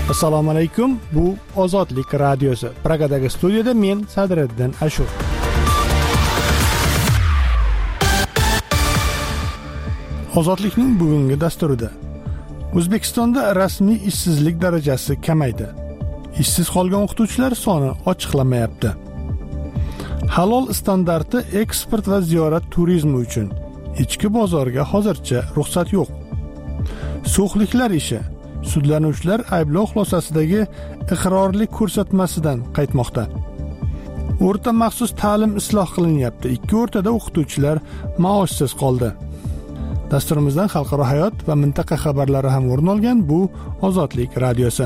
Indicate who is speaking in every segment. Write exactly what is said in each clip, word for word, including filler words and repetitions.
Speaker 1: Assalomu alaykum. Bu Ozodlik radiosi. Pragadagi studiyada men Sadriddin Ashur. Ozodlikning bugungi dasturida O'zbekistonda rasmiy ishsizlik darajasi kamaydi. Ishsiz qolgan o'qituvchilar soni ochiqlanmayapti. Halol standarti eksport va ziyorat turizmi uchun ichki bozorga hozircha ruxsat yo'q. Sug'liqlar ishi. Sudlanuvchilar ayblov xulosasidagi iqrorlik ko'rsatmasidan qaytmoqda. O'rta maxsus ta'lim isloh qilinyapti. Ikki o'rtada o'qituvchilar maoshsiz qoldi. Dasturimizdan xalqaro hayot va mintaqa xabarlari ham o'rin olgan. Bu Ozodlik radiosi.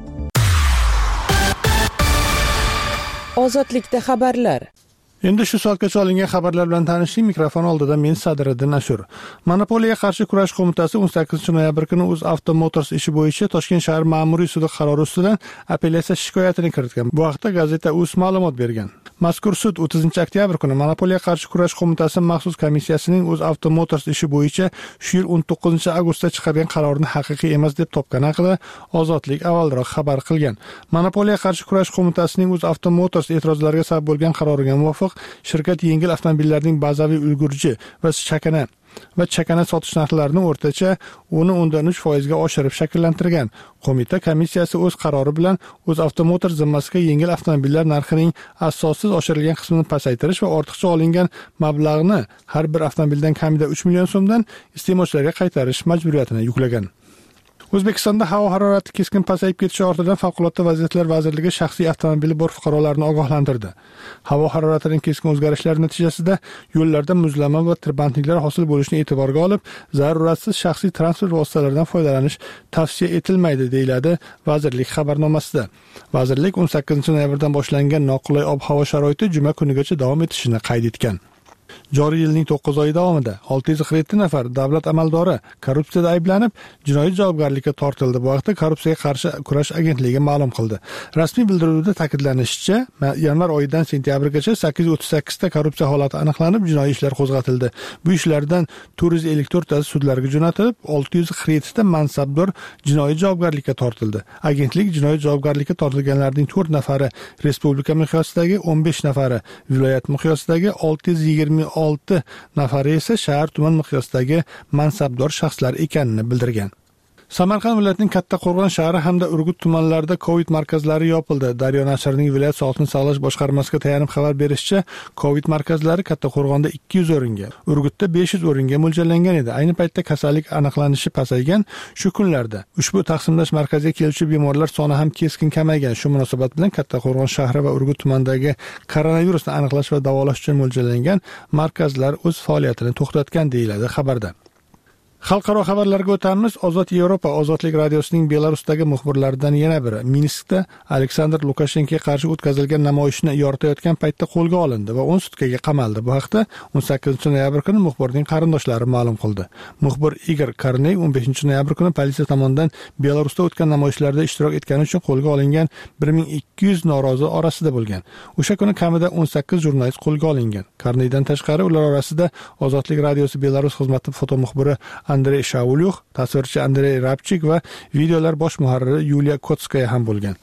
Speaker 2: Ozodlikda xabarlar.
Speaker 1: Endi shu soatgacha olingan xabarlar bilan tanishing. Mikrofon oldida men Sadriddin Ashur. Monopoliyaga qarshi kurash qo'mitasi o'n sakkizinchi noyabr kuni UzAuto Motors ishi bo'yicha Toshkent shahar ma'muriy sudi qarori ustidan apellyatsiya shikoyatini kiritgan. Bu haqda gazeta Uz ma'lumot bergan. Mazkur sud o'ttizinchi oktyabr kuni Monopoliyaga qarshi kurash qo'mitasi maxsus komissiyasining UzAuto Motors ishi bo'yicha shu yil o'n to'qqizinchi avgustda chiqargan qarorini haqiqiy emas deb topgani haqida Ozodlik avvalroq xabar qilgan. Monopoliyaga qarshi kurash qo'mitasining UzAuto Motors e'tirozlariga sabab bo'lgan qaroriga muvofiq shirkat yengil avtomobillarning bazaviy ulgurji va chakana va chakana sotish narxlarini o'rtacha o'n o'ndan uch foiz ga oshirib shakllantirgan. Qo'mita komissiyasi o'z qarori bilan UzAuto Motors zimmasiga yengil avtomobillar narxining asossiz oshirilgan qismini pasaytirish va ortiqcha olingan mablag'ni har bir avtomobildan kamida uch million so'mdan iste'molchilarga qaytarish majburiyatini yuklagan. O'zbekistonda havo harorati keskin pasayib ketishi ortidan Favqulodda vaziyatlar vazirligi shaxsiy avtomobili bor fuqarolarni ogohlantirdi. Havo haroratining keskin o'zgarishlari natijasida yo'llarda muzlama va tirbandliklar hosil bo'lishini e'tiborga olib, zaruratsiz shaxsiy transport vositalaridan foydalanish tavsiya etilmaydi, deyiladi vazirlik xabarnomasida. Vazirlik o'n sakkizinchi noyabrdan boshlangan noqulay ob-havo sharoiti juma kunigacha davom etishini qayd etgan. Joriy yilning to'qqiz oyi davomida olti yuz qirq yetti nafar davlat amaldori korrupsiyada ayblanib, jinoiy javobgarlikka tortildi. Bu haqda Korrupsiyaga qarshi kurash agentligi ma'lum qildi. Rasmiy bildiruvda ta'kidlanishicha, yanvar oyidan sentyabrgacha sakkiz yuz o'ttiz sakkiz ta korrupsiya holati aniqlanib, jinoiy ishlar qo'zg'atildi. Bu ishlardan to'rt yuz ellik to'rt tasi sudlarga jo'natilib, olti yuz qirq yetti ta mansabdor jinoiy javobgarlikka tortildi. Agentlik jinoiy javobgarlikka tortilganlarning to'rt nafari respublika miqyosidagi, o'n besh nafari viloyat miqyosidagi, olti yuz yigirma olti nafari esa shahar tuman miqyosidagi mansabdor shaxslar ekanini bildirgan. Samarqand viloyatining Kattaqo'rg'on shahri hamda Urgut tumanlarida Covid markazlari yopildi. Daryo nashrining viloyat sog'liqni saqlash boshqarmasiga tayanib xabar berishicha, Covid markazlari Kattaqo'rg'onda ikki yuz o'ringa, Urgutda besh yuz o'ringa mo'ljallangan edi. Ayni paytda kasallik aniqlanishi pasaygan shu kunlarda ushbu taqsimlash markaziga keluvchi bemorlar soni ham keskin kamaygan. Shu munosabat bilan Kattaqo'rg'on shahri va Urgut tumanidagi koronavirusni aniqlash va davolash uchun mo'ljallangan markazlar o'z faoliyatini to'xtatgan, deyiladi xabarda. Xalqaro xabarlarga o'tamiz. Ozod Yevropa Ozodlik radiosining Belarusdagi muxbirlaridan yana biri Minskda Aleksandr Lukashenkoga qarshi o'tkazilgan namoyishni yoritayotgan paytda qo'lga olindi va o'n sutkaga qamaldi. Bu haqda o'n sakkizinchi noyabr kuni muxbirning qarindoshlari ma'lum qildi. Muxbir Igor Korney o'n beshinchi noyabr kuni politsiya tomonidan Belarusda o'tgan namoyishlarda ishtirok etgani uchun qo'lga olingan bir ming ikki yuz norozi orasida bo'lgan. O'sha kuni kamida o'n sakkiz jurnalist qo'lga olingan. Korneydan tashqari ular orasida Ozodlik radiosi Belarus xizmati foto muxbiri Andrey Shaulyux, tasvirchi Andrey Rabchik va videolar bosh muharriri Yuliya Kotskaya ham bo'lgan.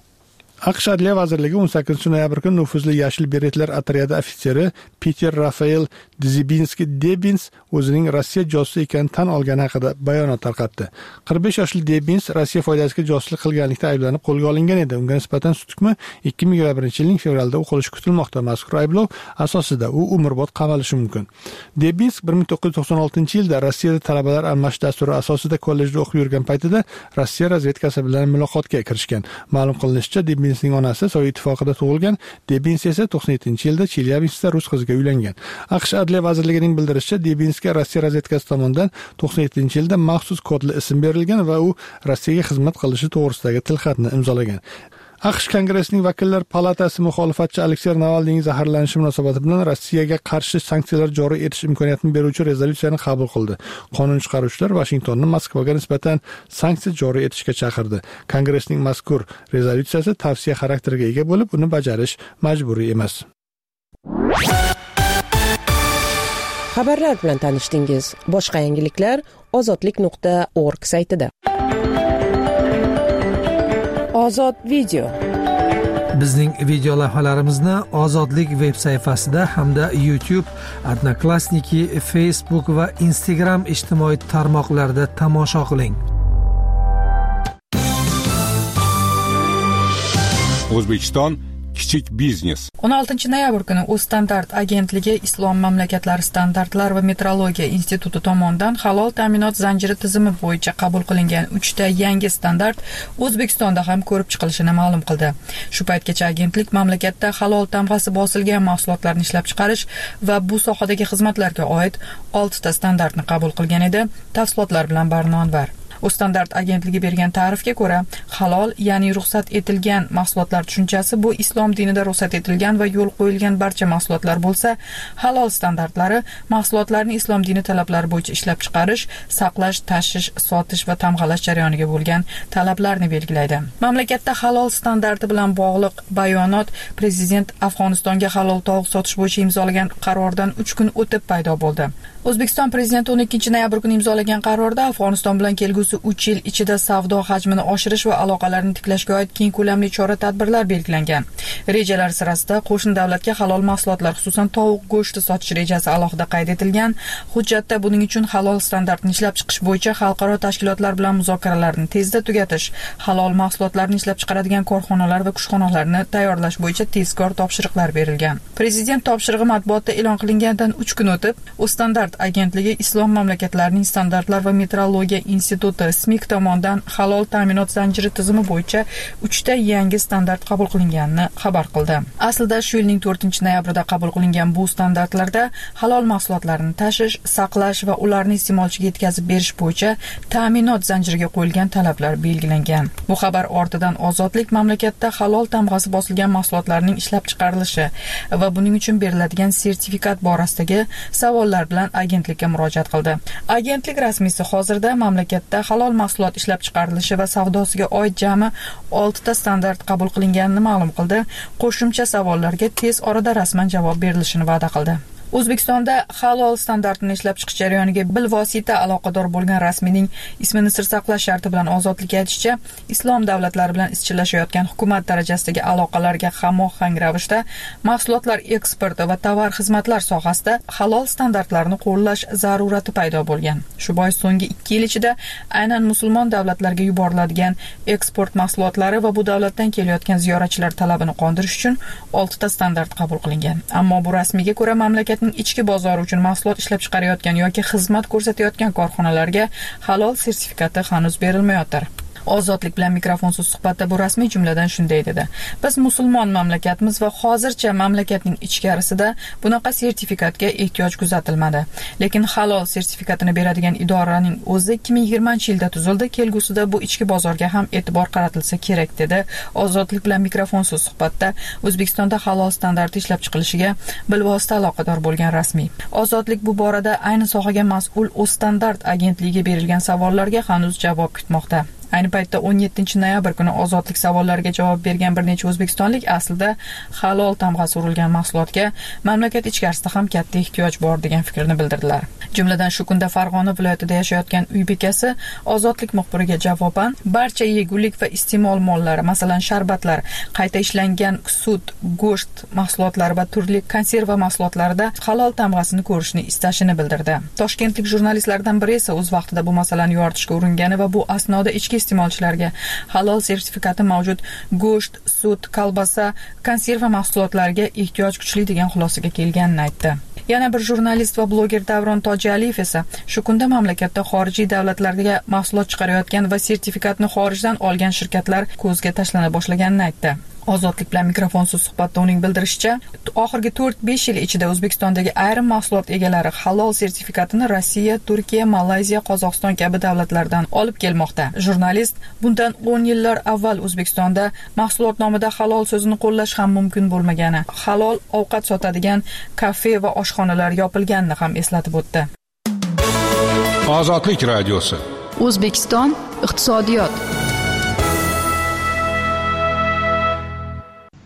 Speaker 1: AQSh Adliya vazirligi o'n sakkizinchi noyabr kuni nufuzli yashil beretlar otryadi ofitseri Peter Rafael Dzibinski Debins o'zining Rossiya josusi ekanini tan olgani haqida bayonot tarqatdi. qirq besh yoshli Debins Rossiya foydasiga josuslik qilganlikda ayblanib qo'lga olingan edi. Unga nisbatan sud hukmi ikki ming yigirma birinchi yilning fevralida o'qilishi kutilmoqda. Mazkur ayblov asosida u umrbod qamalishi mumkin. Debins bir ming to'qqiz yuz to'qson oltinchi yilda Rossiyada talabalar almashish dasturi asosida kollejda o'qib yurgan paytida Rossiya razvedkasi bilan muloqotga kirishgan. Ma'lum qilinishicha, Debinsning onasi Sovet ittifoqida tug'ilgan. Debins esa to'qson yettinchi yilda Chelyabinskda rus qiziga uylangan. AQSh Adliya vazirligining bildirishicha, Debinskga Rossiya razvedkasi tomonidan to'qson yettinchi yilda maxsus kodli ism berilgan va u Rossiyaga xizmat qilishi to'g'risidagi tilxatni imzolagan. AQSh Kongressining vakillar palatasi muxolifatchi Aleksey Navalniyning zaharlanishi munosabati bilan Rossiyaga qarshi sanksiyalar joriy etish imkoniyatini beruvchi rezolyutsiyani qabul qildi. Qonun chiqaruvchilar Vashingtonni Moskvaga nisbatan sanksiya joriy etishga chaqirdi. Kongressning mazkur rezolyutsiyasi tavsiya xarakteriga ega bo'lib, uni bajarish majburiy emas.
Speaker 2: Xabarlar bilan tanishdingiz. Boshqa yangiliklar ozodlik nuqta org saytida. Ozod video.
Speaker 3: Bizning video lavhalarimizni Ozodlik veb sayfasida hamda YouTube, Odnoklassniki, Facebook va Instagram ijtimoiy tarmoqlarida tomosha qiling.
Speaker 4: O'zbekiston kichik biznes.
Speaker 5: o'n oltinchi noyabr kuni O'zstandart agentligi Islom mamlakatlari standartlar va metrologiya instituti tomonidan halol ta'minot zanjiri tizimi bo'yicha qabul qilingan uchta yangi standart O'zbekistonda ham ko'rib chiqilishini ma'lum qildi. Shu paytgacha agentlik mamlakatda halol tamg'asi bosilgan mahsulotlarni ishlab chiqarish va bu sohadagi xizmatlarga oid oltita standartni qabul qilgan edi. Tafsilotlar bilan Barno Anvar. O'zstandart agentligi bergan ta'rifga ko'ra, halol, ya'ni ruxsat etilgan mahsulotlar tushunchasi bu islom dinida ruxsat etilgan va yo'l qo'yilgan barcha mahsulotlar bo'lsa, halol standartlari mahsulotlarni islom dini talablari bo'yicha ishlab chiqarish, saqlash, tashish, sotish va tamg'alash jarayoniga bo'lgan talablarni belgilaydi. Mamlakatda halol standarti bilan bog'liq bayonot prezident Afg'onistonga halol tovuq sotish bo'yicha imzolagan qarordan uch kun o'tib paydo bo'ldi. O'zbekiston prezidenti o'n ikkinchi noyabr kuni imzolagan qarorda Afg'oniston bilan kelgusi uch yil ichida savdo hajmini oshirish va aloqalarni tiklashga oid keng ko'lamli chora-tadbirlar belgilangan. Rejalar sirasida qo'shni davlatga halol mahsulotlar, xususan tovuq go'shti sotish rejasi alohida qayd etilgan. Hujjatda buning uchun halol standartni ishlab chiqish bo'yicha xalqaro tashkilotlar bilan muzokaralarni tezda tugatish, halol mahsulotlarni ishlab chiqaradigan korxonalar va kushxonalarni tayyorlash bo'yicha tezkor topshiriqlar berilgan. Prezident topshirig'i matbuotda e'lon qilingandan uch kun o'tib, O'zstandart agentligi Islom mamlakatlarining standartlar va metrologiya instituti S M I K tomonidan halol ta'minot zanjiri tizimi bo'yicha uchta yangi standart qabul qilinganini xabar qildi. Aslida shu yilning to'rtinchi noyabrida qabul qilingan bu standartlarda halol mahsulotlarni tashish, saqlash va ularni iste'molchiga yetkazib berish bo'yicha ta'minot zanjiriga qo'yilgan talablar belgilangan. Bu xabar ortidan Ozodlik mamlakatda halol tamg'asi bosilgan mahsulotlarning ishlab chiqarilishi va buning uchun beriladigan sertifikat borasidagi savollar bilan agentlikka murojaat qildi. Agentlik rasmiysi hozirda mamlakatda halol mahsulot ishlab chiqarilishi va savdosiga oid jami oltita standart qabul qilinganini ma'lum qildi. Qo'shimcha savollarga tez orada rasman javob berilishini va'da qildi. O'zbekistonda halol standartini ishlab chiqish jarayoniga bilvosita aloqador bo'lgan rasmiyning ismini sir saqlash sharti bilan Ozodlik aytishicha, islom davlatlari bilan izchillashayotgan hukumat darajasidagi aloqalarga hamohang ravishda mahsulotlar eksporti va tovar xizmatlar sohasida halol standartlarni qo'llash zarurati paydo bo'lgan. Shu bois so'nggi ikki yil ichida aynan musulmon davlatlarga yuboriladigan eksport mahsulotlari va bu davlatdan kelayotgan ziyoratchilar talabini qondirish uchun oltita standart qabul qilingan. Ammo bu rasmiyga ko'ra mamlakat ichki bozori uchun mahsulot ishlab chiqarayotgan yoki xizmat ko'rsatayotgan korxonalarga halol sertifikati hanuz berilmayotir. Ozodlik bilan mikrofonsiz suhbatda bu rasmiy jumladan shunday dedi: Biz musulmon mamlakatmiz va hozircha mamlakatning ichkarisida bunaqa sertifikatga ehtiyoj kuzatilmadi. Lekin halol sertifikatini beradigan idoraning o'zi ikki ming yigirmanchi yilda tuzildi. Kelgusida bu ichki bozorga ham e'tibor qaratilsa kerak dedi. Ozodlik bilan mikrofonsiz suhbatda O'zbekistonda halol standarti ishlab chiqilishiga bilvosita aloqador bo'lgan rasmiy. Ozodlik bu borada ayni sohaga mas'ul O'zstandart agentligiga berilgan savollarga hanuz javob kutmoqda. Ayni paytda o'n yettinchi noyabr kuni Ozodlik savollariga javob bergan bir necha o'zbekistonlik aslida halol tamg'asi urilgan mahsulotga mamlakat ichkarisida ham katta ehtiyoj bor degan fikrni bildirdilar. Jumladan shu kunda Farg'ona viloyatida yashayotgan uy bekasi Ozodlik muxbiriga javoban barcha yegulik va iste'mol mollari, masalan sharbatlar, qayta ishlangan sut, go'sht mahsulotlari va turli konserva mahsulotlarida halol tamg'asini ko'rishni istashini bildirdi. Toshkentlik jurnalistlardan biri esa o'z vaqtida bu masalani yoritishga uringani va bu asnoda ichki iste'molchilarga halol sertifikati mavjud go'sht, sut, kolbasa, konserva mahsulotlariga ehtiyoj kuchli degan xulosaga kelganini aytdi. Yana bir jurnalist va bloger Davron Tojaliyev esa shu kunda mamlakatda xorijiy davlatlarga mahsulot chiqarayotgan va sertifikatni xorijdan olgan shirkatlar ko'zga tashlana boshlaganini aytdi. Ozodlik bilan mikrofonsiz suhbatda uning bildirishicha, oxirgi to'rt besh yil ichida O'zbekistondagi ayrim mahsulot egalari halol sertifikatini Rossiya, Turkiya, Malayziya, Qozog'iston kabi davlatlardan olib kelmoqda. Jurnalist bundan o'n yillar avval O'zbekistonda mahsulot nomida halol so'zini qo'llash ham mumkin bo'lmagani, halol ovqat sotadigan kafe va oshxonalar yopilganini ham eslatib o'tdi.
Speaker 4: Ozodlik radiosi.
Speaker 6: O'zbekiston iqtisodiyot.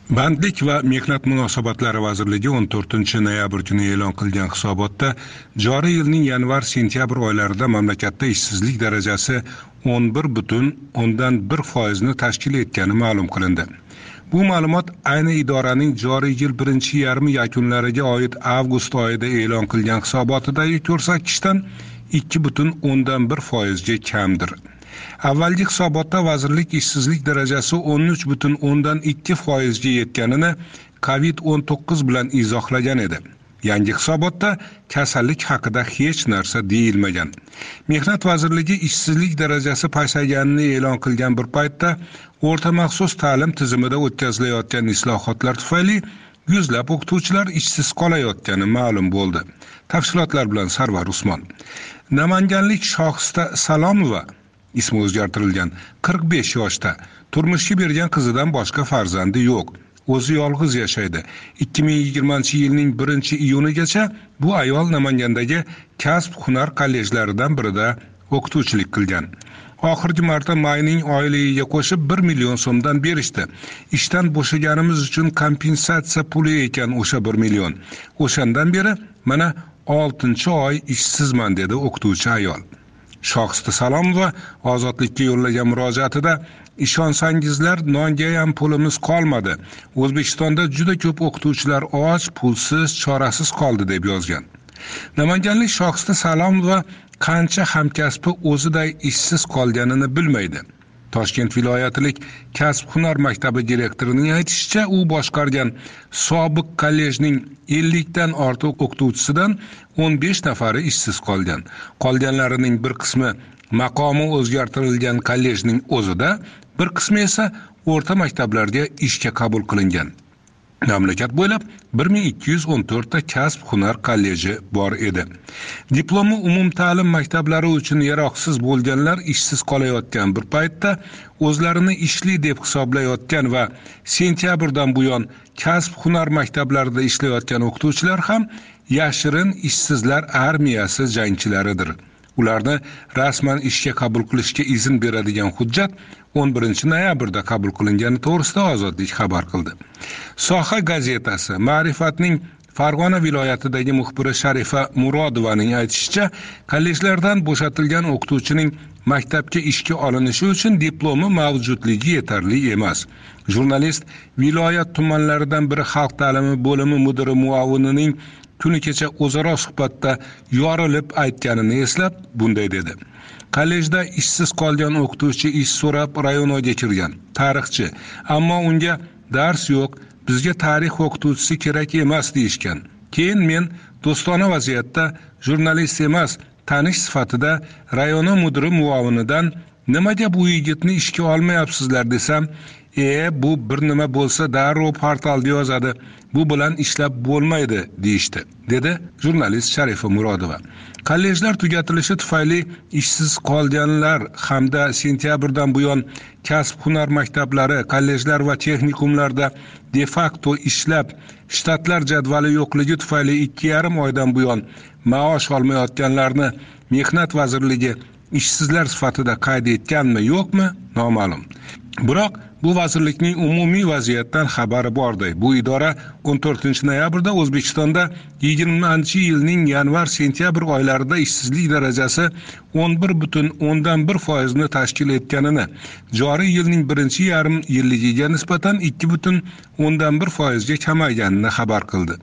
Speaker 4: Bandlik va mehnat munosabatlari vazirligi o'n to'rtinchi noyabr kuni e'lon qilgan hisobotda joriy yilning yanvar-sentyabr oylarida mamlakatda ishsizlik darajasi o'n bir butun o'ndan bir foizni tashkil etgani ma'lum qilindi. Bu ma'lumot ayni idoraning joriy yil birinchi yarmi yakunlariga oid avgust oyida e'lon qilgan hisobotidagi ko'rsatkichdan ikki butun o'ndan bir foizga kamdir. Avvalgi hisobotda vazirlik ishsizlik darajasi o'n uch butun o'ndan ikki foizga yetganini kovid o'n to'qqiz bilan izohlagan edi. Yangi hisobotda kasallik haqida hech narsa deyilmagan. Mehnat vazirligi ishsizlik darajasi pasayganini e'lon qilgan bir paytda o'rta maxsus ta'lim tizimida o'tkazilayotgan islohotlar tufayli yuzlab o'qituvchilar ishsiz qolayotgani ma'lum bo'ldi. Tafsilotlar bilan Sarvar Usmon. Namanganlik Shohista Salomova ismi o'zgartirilgan qirq besh yoshda turmushga bergan qizidan boshqa farzandi yo'q. O'zi yolg'iz yashaydi. ikki ming yigirmanchi yilning birinchi iyunigacha bu ayol Namangandagi kasb-hunar kollejlaridan birida o'qituvchilik qilgan. Oxirgi marta mayning oyligiga qo'shib bir million so'mdan berishdi. Ishdan bo'shaganimiz uchun kompensatsiya puli ekan o'sha bir million. O'shandan beri mana oltinchi oy ishsizman dedi o'qituvchi ayol. Shohista Salomova Ozodlikka yo'llagan murojaatida ishonsangizlar nonga ham pulimiz qolmadi. O'zbekistonda juda ko'p o'qituvchilar och, pulsiz, chorasiz qoldi deb yozgan. Namanganlik Shohista Salomova qancha hamkasbi o'ziday ishsiz qolganini bilmaydi. Toshkent viloyatilik kasb-hunar maktabi direktorining aytishicha, u boshqargan sobiq kollejning ellikdan ortiq o'qituvchisidan o'n besh nafari ishsiz qolgan. Qolganlarining bir qismi maqomi o'zgartirilgan kollejning o'zida, bir qismi esa o'rta maktablarga ishga qabul qilingan. Mamlakat bo'ylab bir ming ikki yuz o'n to'rt ta kasb-hunar kolleji bor edi. Diplomi umumta'lim maktablari uchun yaroqsiz bo'lganlar ishsiz qolayotgan bir paytda o'zlarini ishli deb hisoblayotgan va sentyabrdan buyon kasb-hunar maktablarida ishlayotgan o'qituvchilar ham yashirin ishsizlar armiyasi jangchilaridir. Ularni rasman ishga qabul qilishga izn beradigan hujjat o'n birinchi noyabrda qabul qilingani to'g'risida Ozodlik xabar qildi. Soha gazetasi Ma'rifatning Farg'ona viloyatidagi muxbiri Sharifa Murodovaning aytishicha, kollejlardan bo'shatilgan o'qituvchining maktabga ishga olinishi uchun diplomi mavjudligi yetarli emas. Jurnalist viloyat tumanlaridan biri xalq ta'limi bo'limi mudiri muavinining kuni kecha o'zaro suhbatda yorilib aytganini eslab bunday dedi. Kollejda ishsiz qolgan o'qituvchi ish so'rab rayonga kirgan. Tarixchi, ammo unga dars yo'q, bizga tarix o'qituvchisi kerak emas deyishgan. Keyin men do'stona vaziyatda jurnalist emas, tanish sifatida rayona mudiri muavinidan nimaga bu yigitni ishga olmayapsizlar desam, E bu bir nima bo'lsa darrov portalga yozadi. Bu bilan ishlab bo'lmaydi deyishdi, dedi jurnalist Sharifa Murodova. Kollejlar tugatilishi tufayli ishsiz qolganlar hamda sentyabrdan buyon kasb-hunar maktablari, kollejlar va texnikumlarda de facto ishlab, shtatlar jadvali yo'qligi tufayli ikki yarim oydan buyon maosh olmayotganlarni Mehnat vazirligi ishsizlar sifatida qayd etganmi, yo'qmi, noma'lum. Biroq bu vazirlikning umumiy vaziyatdan xabari bordi. Bu idora o'n to'rtinchi noyabrda O'zbekistonda yigirmanchi yilning yanvar-sentyabr oylarida ishsizlik darajasi o'n bir butun o'ndan bir foizni tashkil etganini, joriy yilning birinchi yarim yilligiga nisbatan ikki butun o'ndan bir foizga kamayganini xabar qildi.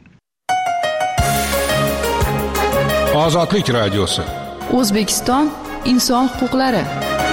Speaker 4: Ozodlik radiosi.
Speaker 6: O'zbekiston inson huquqlari.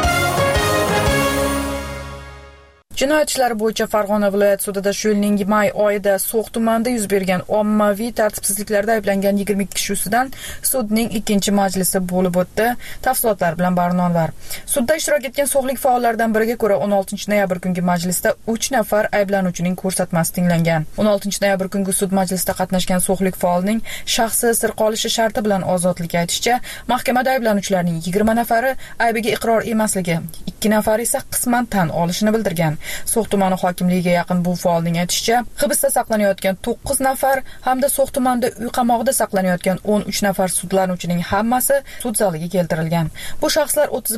Speaker 5: Jinoyat ishlari bo'yicha Farg'ona viloyat sudida shu yilning may oyida So'x tumanida yuz bergan ommaviy tartibsizliklarda ayblangan yigirma ikki kishi ustidan sudning ikkinchi majlisi bo'lib o'tdi. Tafsilotlar bilan Barnonvar. Sudda ishtirok etgan so'xlik faollaridan biriga ko'ra o'n oltinchi noyabr kungi majlisda uch nafar ayblanuvchining ko'rsatmasi tinglangan. o'n oltinchi noyabr kungi sud majlisida qatnashgan so'xlik faolning shaxsi sir qolishi sharti bilan Ozodlik aytishicha, mahkamada ayblanuvchilarning yigirma nafari aybiga iqror emasligi, ikki nafari esa qisman tan olishini bildirgan. So'x tumani hokimligiga yaqin bu faolning aytishicha, hibsda saqlanayotgan to'qqiz nafar hamda So'x tumanida uy qamoqida saqlanayotgan o'n uch nafar sudlanuvchining hammasi sud zaliga keltirilgan. Bu shaxslar o'ttiz birinchi may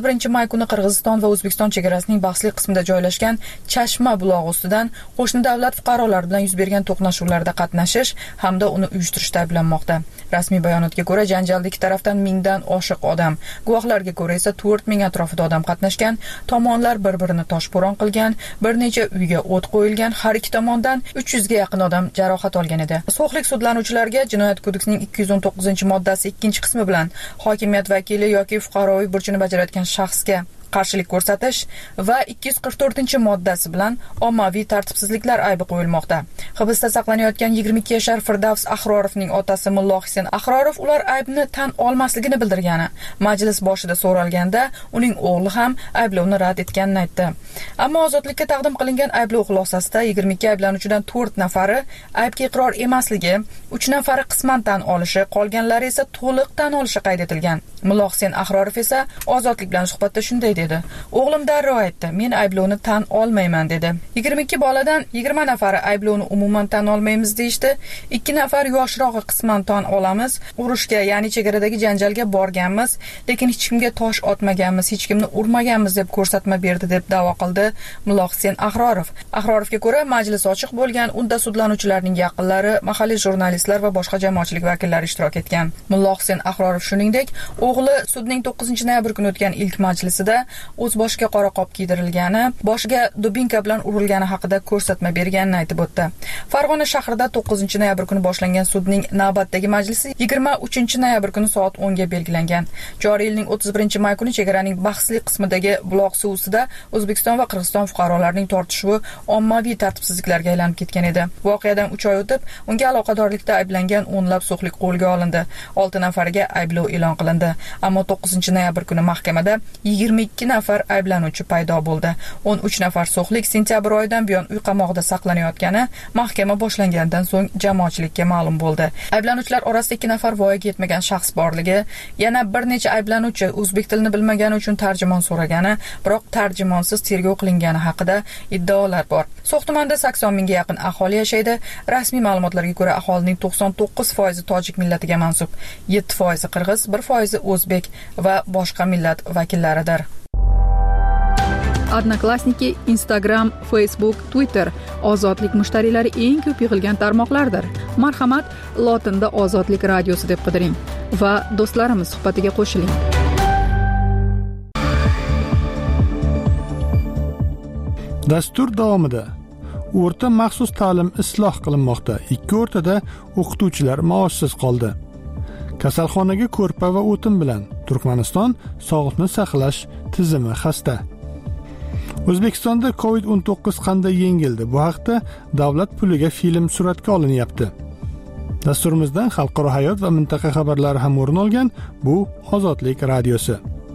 Speaker 5: kuni Qirg'iziston va O'zbekiston chegarasining bahsli qismida joylashgan Chashma bulog'i ustidan qo'shni davlat fuqarolari bilan yuz bergan to'qnashuvlarda qatnashish hamda uni uyushtirishda ayblanmoqda. Rasmiy bayonotga ko'ra, janjalda ikki tarafdan mingdan oshiq odam, guvohlarga ko'ra esa to'rt ming atrofida odam qatnashgan. Tomonlar bir-birini toshbo'ron qilgan, bir necha uyga o't qo'yilgan, har ikki tomondan uch yuzga yaqin odam jarohat olgan edi. So'xlik sudlanuvchilariga Jinoyat kodeksining ikki yuz o'n to'qqizinchi moddasi ikkinchi qismi bilan hokimiyat vakili yoki fuqaroviy burchini bajarayotgan shaxsga qarshilik ko'rsatish va ikki yuz qirq to'rtinchi moddasi bilan ommaviy tartibsizliklar aybi qo'yilmoqda. Hibsda saqlanayotgan yigirma ikki yashar Firdavs Ahrorovning otasi Mullo Husayn Ahrorov ular aybni tan olmasligini bildirgani. Majlis boshida so'ralganda uning o'g'li ham ayblovni rad etganini aytdi. Ammo ozodlikka taqdim qilingan ayblov xulosasida yigirma ikki ayblanuvchidan to'rt nafari aybga iqror emasligi, uch nafari qisman tan olishi, qolganlari esa to'liq tan olishi qayd etilgan. Mullo Husayn Ahrorov esa ozodlik bilan suhbatda shunday dedi: "O'g'lim darrov aytdi, men ayblovni tan olmayman" dedi. yigirma ikki boladan yigirma nafari ayblovni umuman tan olmaymiz deyishdi. ikki nafar yoshrog'i qisman tan olamiz. Urushga, ya'ni chegaradagi janjalga borganmiz, lekin hech kimga tosh otmaganmiz, hech kimni urmaganmiz deb ko'rsatma berdi deb da'vo qildi Mullo Husayn Ahrorov. Ahrorovga ko'ra, majlis ochiq bo'lgan, unda sudlanuvchilarning yaqinlari, mahalliy jurnalistlar va boshqa jamoatchilik vakillari ishtirok etgan. Mullo Husayn Ahrorov shuningdek, o'g'li sudning to'qqizinchi noyabr kuni o'tgan ilk majlisida o'z boshiga qora qop kiydirilgani, boshiga dubinka bilan urilgani haqida ko'rsatma berganini aytib o'tdi. Farg'ona shahrida to'qqizinchi noyabr kuni boshlangan sudning navbatdagi majlisi yigirma uchinchi noyabr kuni soat o'nga belgilangan. Joriy yilning o'ttiz birinchi may kuni chegaraning bahsli qismidagi buloq suv ustida O'zbekiston va Qirg'iziston fuqarolarining tortishuvi ommaviy tartibsizliklarga aylanib ketgan edi. Voqeadan uch oy o'tib, unga aloqadorlikda ayblangan o'nlab so'xlik qo'lga olindi. olti nafariga ayblov e'lon qilindi. Ammo to'qqizinchi noyabr kuni mahkamada yigirma ikki nafar ayblanuvchi paydo bo'ldi. o'n uch nafar so'xlik sentyabr oyidan buyon uy qamoqida saqlanayotgani mahkama boshlangandan so'ng jamoatchilikka ma'lum bo'ldi. Ayblanuvchilar orasida ikki nafar voyaga yetmagan shaxs borligi, yana bir necha ayblanuvchi o'zbek tilini bilmagani uchun tarjimon so'ragani, biroq tarjimonsiz tergov qilingani haqida iddaolar bor. So'x tumanida sakson mingga yaqin aholi yashaydi. Rasmiy ma'lumotlarga ko'ra, aholining to'qson to'qqiz foizi tojik millatiga mansub, yetti foizi qirg'iz, bir foizi o'zbek va boshqa millat vakillaridir.
Speaker 6: Odnoklassniki, Instagram, Facebook, Twitter ozodlik mushtariylari eng ko'p yig'ilgan tarmoqlardir. Marhamat, lotinda Ozodlik radiosi deb qidiring va do'stlarimiz suhbatiga qo'shiling.
Speaker 1: Dastur davomida o'rta maxsus ta'lim isloh qilinmoqda. Ikki o'rtada o'qituvchilar maoshsiz qoldi. Kasalxonaga ko'rpa va o'tin bilan Turkmaniston sog'liqni saqlash tizimi xasta. O'zbekistonda covid o'n to'qqiz qanday yengildi? Bu haqda davlat puliga film suratga olinyapti. Dasturimizdan xalqaro hayot va mintaqa xabarlari ham o'rin olgan. Bu Ozodlik radiosi.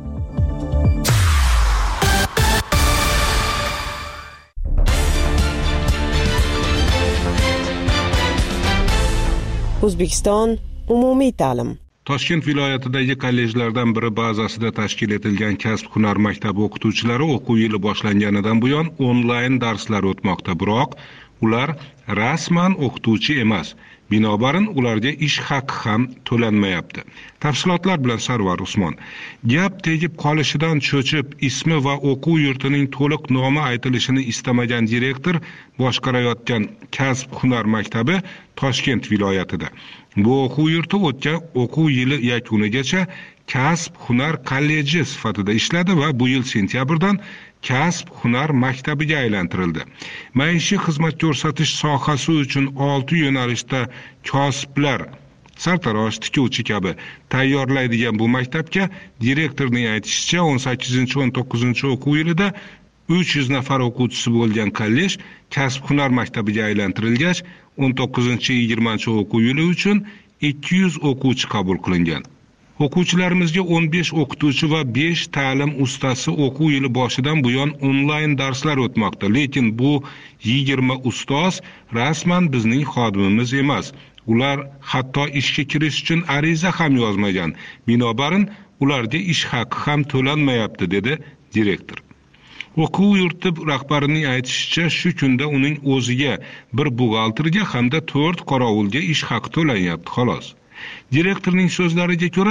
Speaker 2: O'zbekiston umumiy ta'lim.
Speaker 4: Toshkent viloyatidagi kollejlardan biri bazasida tashkil etilgan kasb-hunar maktabi o'qituvchilari o'quv yili boshlanganidan buyon onlayn darslar o'tmoqda, biroq ular rasman o'qituvchi emas. Binobarin ularga ish haqi ham to'lanmayapti. Tafsilotlar bilan Sarvar Usmon. Gap tegib qolishidan cho'chib, ismi va o'quv yurtining to'liq nomi aytilishini istamagan direktor boshqarayotgan kasb-hunar maktabi Toshkent viloyatida. Bu o'quv yurti o'tgan o'quv yili yakunigacha kasb-hunar kolleji sifatida ishladi va bu yil sentyabrdan kasb-hunar maktabiga aylantirildi. Maishiy xizmat ko'rsatish sohasi uchun olti yo'nalishda kosiblar, sartarosh, tikuvchi kabi tayyorlaydigan bu maktabga direktorning aytishicha o'n sakkizinchi o'n to'qqizinchi o'quv yilida uch yuz nafar o'quvchisi bo'lgan kollej kasb-hunar maktabiga aylantirilgach, o'n to'qqizinchi yigirmanchi o'quv yili uchun ikki yuz o'quvchi qabul qilingan. O'quvchilarimizga o'n besh o'qituvchi va besh ta'lim ustasi o'quv yili boshidan buyon onlayn darslar o'tmoqda, lekin bu yigirma ustoz rasman bizning xodimimiz emas. Ular hatto ishga kirish uchun ariza ham yozmagan. Binobarin ularga ish haqi ham to'lanmayapti, dedi direktor. O'quv yurti rahbarining aytishicha, shu kunda uning o'ziga, bir buxgalterga hamda to'rt qorovulga ish haqi to'lanyapti, xolos. Direktorning so'zlariga ko'ra,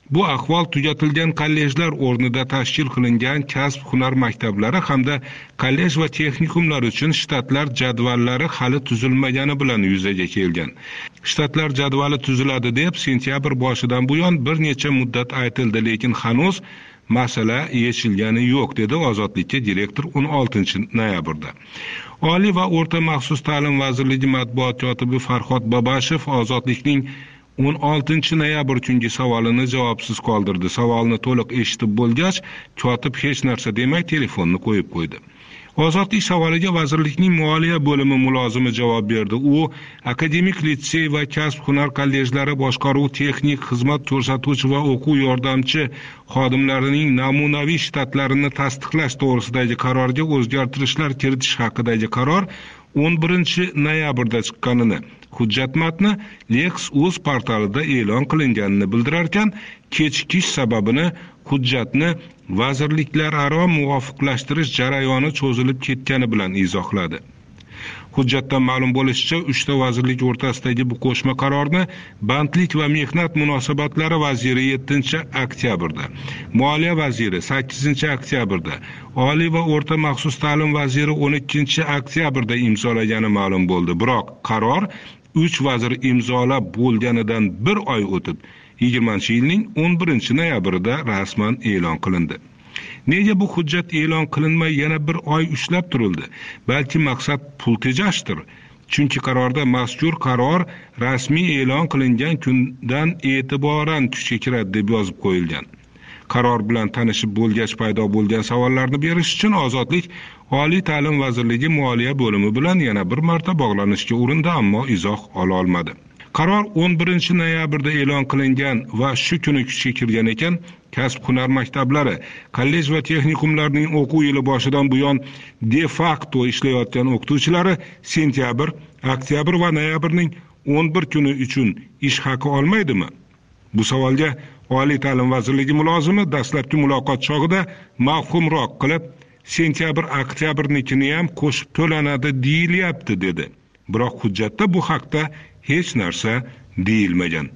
Speaker 4: Bu ahvol tugatilgan kollejlar o'rnida tashkil qilingan kasb-hunar maktablari hamda kollej va texnikumlar uchun shtatlar jadvallari hali tuzilmagani bilan yuzaga kelgan. Shtatlar jadvali tuziladi deb sentyabr boshidan buyon bir necha muddat aytildi, lekin hanuz masala yechilgani yo'q, dedi Ozodlikka direktor o'n oltinchi noyabrda. Oliy va o'rta maxsus ta'lim vazirligi matbuot kotibi Farhod Babashev Ozodlikning o'n oltinchi noyabr kungi savolini javobsiz qoldirdi. Savolni to'liq eshitib bo'lgach, kotib hech narsa demay telefonni qo'yib qo'ydi. Ozodlik savoliga vazirlikning moliya bo'limi mulozimi javob berdi. U akademik litsey va kasb-hunar kollejlari boshqaruv texnik xizmat ko'rsatuvchi va o'quv yordamchi xodimlarining namunaviy shtatlarini tasdiqlash to'g'risidagi qarorga o'zgartirishlar kiritish haqidagi qaror o'n birinchi noyabrda chiqqanini, hujjat matni Lex.uz portalida e'lon qilinganini bildirarkan, kechikish sababini hujjatni vazirliklararo muvofiqlashtirish jarayoni cho'zilib ketgani bilan izohladi. Hujjatdan ma'lum bo'lishicha, uchta vazirlik o'rtasidagi bu qo'shma qarorni Bandlik va mehnat munosabatlari vaziri yettinchi oktyabrda, Moliya vaziri sakkizinchi oktyabrda, Oliy va o'rta maxsus ta'lim vaziri o'n ikkinchi oktyabrda imzolagani ma'lum bo'ldi. Biroq qaror uch vazir imzolab bo'lganidan bir oy o'tib, yigirmanchi yilning o'n birinchi noyabrida rasman e'lon qilindi. Nega bu hujjat e'lon qilinmay yana bir oy ushlab turildi? Balki maqsad pul tejashdir. Chunki qarorda mazkur qaror rasmiy e'lon qilingan kundan e'tiboran kuchga kiradi deb yozib qo'yilgan. Qaror bilan tanishib bo'lgach paydo bo'lgan savollarni berish uchun Ozodlik Oliy ta'lim vazirligi moliya bo'limi bilan yana bir marta bog'lanishga urindi, ammo izoh ola olmadi. Qaror o'n birinchi noyabrda e'lon qilingan va shu kuni kuchga kirgan ekan, kasb-hunar maktablari, kollej va texnikumlarning o'quv yili boshidan buyon de facto ishlayotgan o'qituvchilari sentyabr, oktyabr va noyabrning o'n bir kuni uchun ish haqi olmaydimi? Bu savolga Oliy ta'lim vazirligi mulozimi dastlabki muloqot chog'ida mavhumroq qilib, sentyabr, oktyabrnikini ham qo'shib to'lanadi deyilyapti, dedi. Biroq hujjatda bu haqda hech narsa deyilmagan.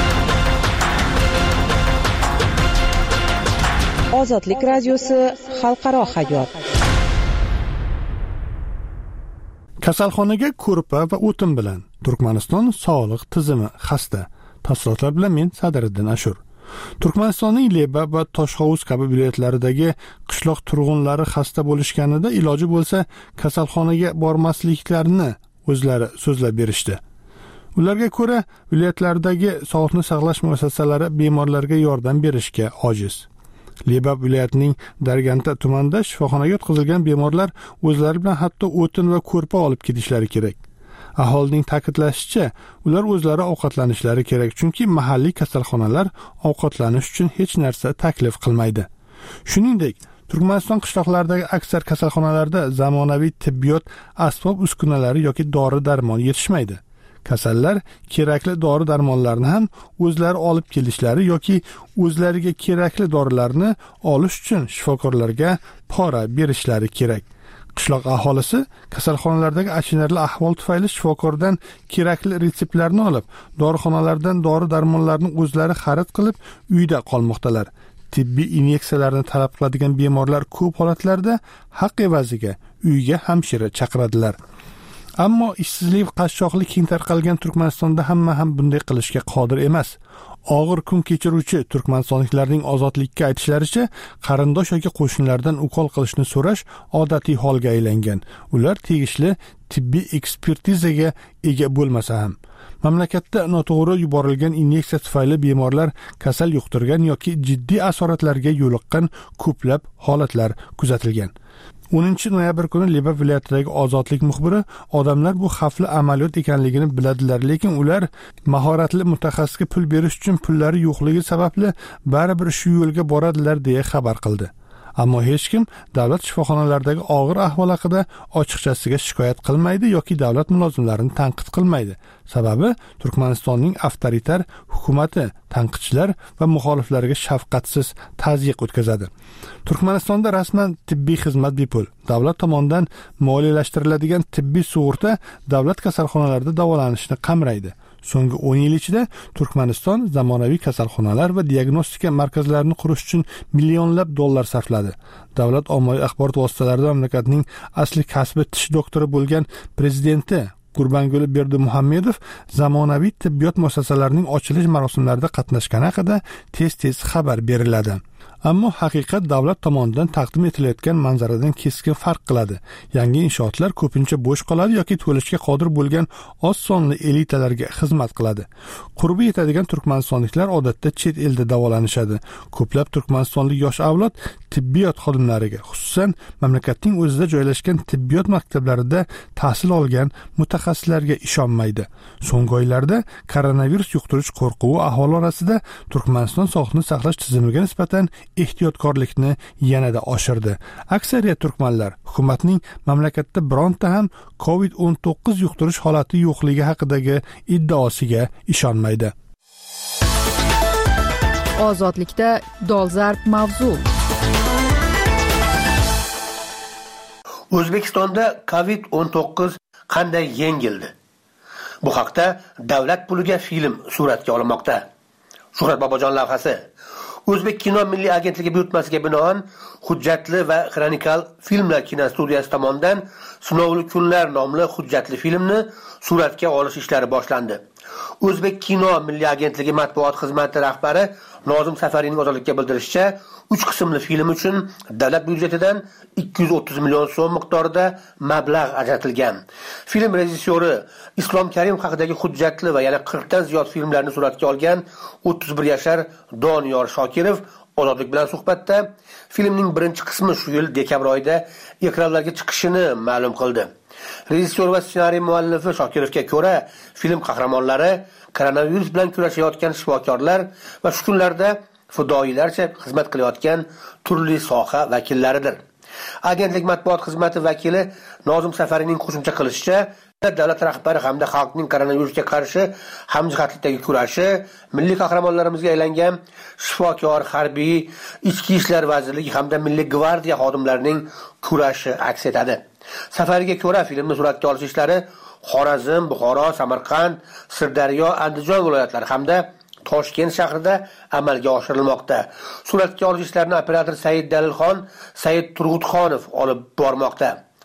Speaker 2: Ozodlik radiosi xalqaro hayot.
Speaker 1: Kasalxonaga ko'rpa va o'tin bilan Turkmaniston sog'liq tizimi xasta. Tafsilotlar bilan men Sadiriddin Ashur. Turkmanistonning Leba va Toshhovuz kabi viloyatlaridagi qishloq turg'unlari xasta bo'lishganida iloji bo'lsa kasalxonaga bormasliklarini o'zlari so'zlab berishdi. Ularga ko'ra, viloyatlardagi sog'liqni saqlash muassasalari bemorlarga yordam berishga ojiz. Leba viloyatining Darganta tumanida shifoxonaga yotqizilgan bemorlar o'zlari bilan hatto o'tin va ko'rpa olib ketishlari kerak. Aholining ta'kidlashicha, ular o'zlari ovqatlanishlari kerak, chunki mahalliy kasalxonalar ovqatlanish uchun hech narsa taklif qilmaydi. Shuningdek, Turkmaniston qishloqlaridagi aksar kasalxonalarda zamonaviy tibbiyot asbob-uskunalari yoki dori-darmon yetishmaydi. Kasallar kerakli dori-darmonlarni ham o'zlari olib kelishlari yoki o'zlariga kerakli dorilarni olish uchun shifokorlarga pora berishlari kerak. Qishloq aholisi kasalxonalardagi achinarli ahvol tufayli shifokordan kerakli retseptlarni olib, dorixonalardan dori-darmonlarni o'zlari xarid qilib, uyda qolmoqdalar. Tibbiy inyeksiyalarni talab qiladigan bemorlar ko'p holatlarda haq evaziga uyga hamshira chaqiradilar. Ammo ishsizlik va qashshoqlik keng tarqalgan Turkmanistonda hamma ham bunday qilishga qodir emas. Og'ir kun kechiruvchi turkmanistonliklarning Ozodlikka aytishlaricha, qarindosh yoki qo'shnilardan ukol qilishni so'rash odatiy holga aylangan. Ular tegishli tibbiy ekspertizaga ega bo'lmasa ham mamlakatda noto'g'ri yuborilgan inyeksiya tufayli bemorlar kasal yuqtirgan yoki jiddiy asoratlarga yo'liqqan ko'plab holatlar kuzatilgan. o'ninchi noyabr kuni Leba viloyatidagi Ozodlik muxbiri odamlar bu xavfli amaliyot ekanligini biladilar, lekin ular mahoratli mutaxassisga pul berish uchun pullari yo'qligi sababli baribir shu yo'lga boradilar deya xabar qildi. Ammo hech kim davlat shifoxonalaridagi og'ir ahvol haqida ochiqchasiga shikoyat qilmaydi yoki davlat mulozimlarini tanqid qilmaydi. Sababi Turkmanistonning avtoritar hukumati tanqidchilar va muxoliflarga shafqatsiz tazyiq o'tkazadi. Turkmanistonda rasman tibbiy xizmat bepul. Davlat tomonidan moliyalashtiriladigan tibbiy sug'urta davlat kasalxonalarida davolanishni qamraydi. So'nggi o'n yil ichida Turkmaniston zamonaviy kasalxonalar va diagnostika markazlarini qurish uchun millionlab dollar sarfladi. Davlat ommaviy axborot vositalarida mamlakatning asli kasbi tish doktori bo'lgan prezidenti Gurbanguli Berdimuhamedov zamonaviy tibbiyot muassasalarining ochilish marosimlarida qatnashgani haqida tez-tez xabar beriladi. Ammo haqiqat davlat tomonidan taqdim etilayotgan manzaradan keskin farq qiladi. Yangi inshootlar ko'pincha bo'sh qoladi yoki to'lishga qodir bo'lgan oz sonli elitalarga xizmat qiladi. Qurbi yetadigan turkmanistonliklar odatda chet elda davolanishadi. Ko'plab turkmanistonlik yosh avlod tibbiyot xodimlariga, xususan mamlakatning o'zida joylashgan tibbiyot maktablarida tahsil olgan mutaxassislarga ishonmaydi. So'nggi oylarda koronavirus yuqtirish qo'rquvi aholi orasida Turkmaniston sog'liqni saqlash tizimiga nisbatan ehtiyotkorlikni yanada oshirdi. Aksariyat turkmanlar hukumatning mamlakatda bironta ham covid o'n to'qqiz yuqtirish holati yo'qligi haqidagi iddaosiga ishonmaydi.
Speaker 6: Ozodlikda dolzarb mavzu.
Speaker 7: O'zbekistonda covid o'n to'qqiz qanday yengildi? Bu haqda davlat puliga film suratga olinmoqda. Shuhrat Bobojon lavhasi. O'zbek kino milliy agentligi buyurtmasiga binoan hujjatli va xronikal filmlar kinostudiyasi tomonidan Sinovli kunlar nomli hujjatli filmni suratga olish ishlari boshlandi. O'zbek kino milliy agentligi matbuot xizmati rahbari Nozim Safarining ozodlikka bildirishicha, uch qismli film uchun davlat byudjetidan ikki yuz o'ttiz million so'm miqdorida mablag' ajratilgan. Film rejissyori Islom Karimov haqidagi hujjatli va yana qirqdan ziyod filmlarni suratga olgan o'ttiz bir yashar Doniyor Shokirov Ozodlik bilan suhbatda filmning birinchi qismi shu yil dekabr oyida ekranlarga chiqishini ma'lum qildi. Rejissyor va ssenariy muallifi Shokirovga ko'ra, film qahramonlari koronavirus bilan kurashayotgan shifokorlar va shu kunlarda fidoyilarcha xizmat qilayotgan turli soha vakillaridir. Agentlik matbuot xizmati vakili Nozim Safarining qo'shimcha qilishicha, davlat rahbari hamda xalqning koronavirusga qarshi hamjihatlikdagi kurashi milliy qahramonlarimizga aylangan shifokor, harbiy, ichki ishlar vazirligi hamda milliy gvardiya xodimlarining kurashi aks etadi. Safariga ko'ra, filmni suratga olish ishlari Xorazm, Buxoro, Samarqand, Sirdaryo, Andijon viloyatlari hamda Toshkent shahrida amalga oshirilmoqda. Suratga olish ishlarini operator Said Dalilxon, Said Turg'utxonov olib bormoqda.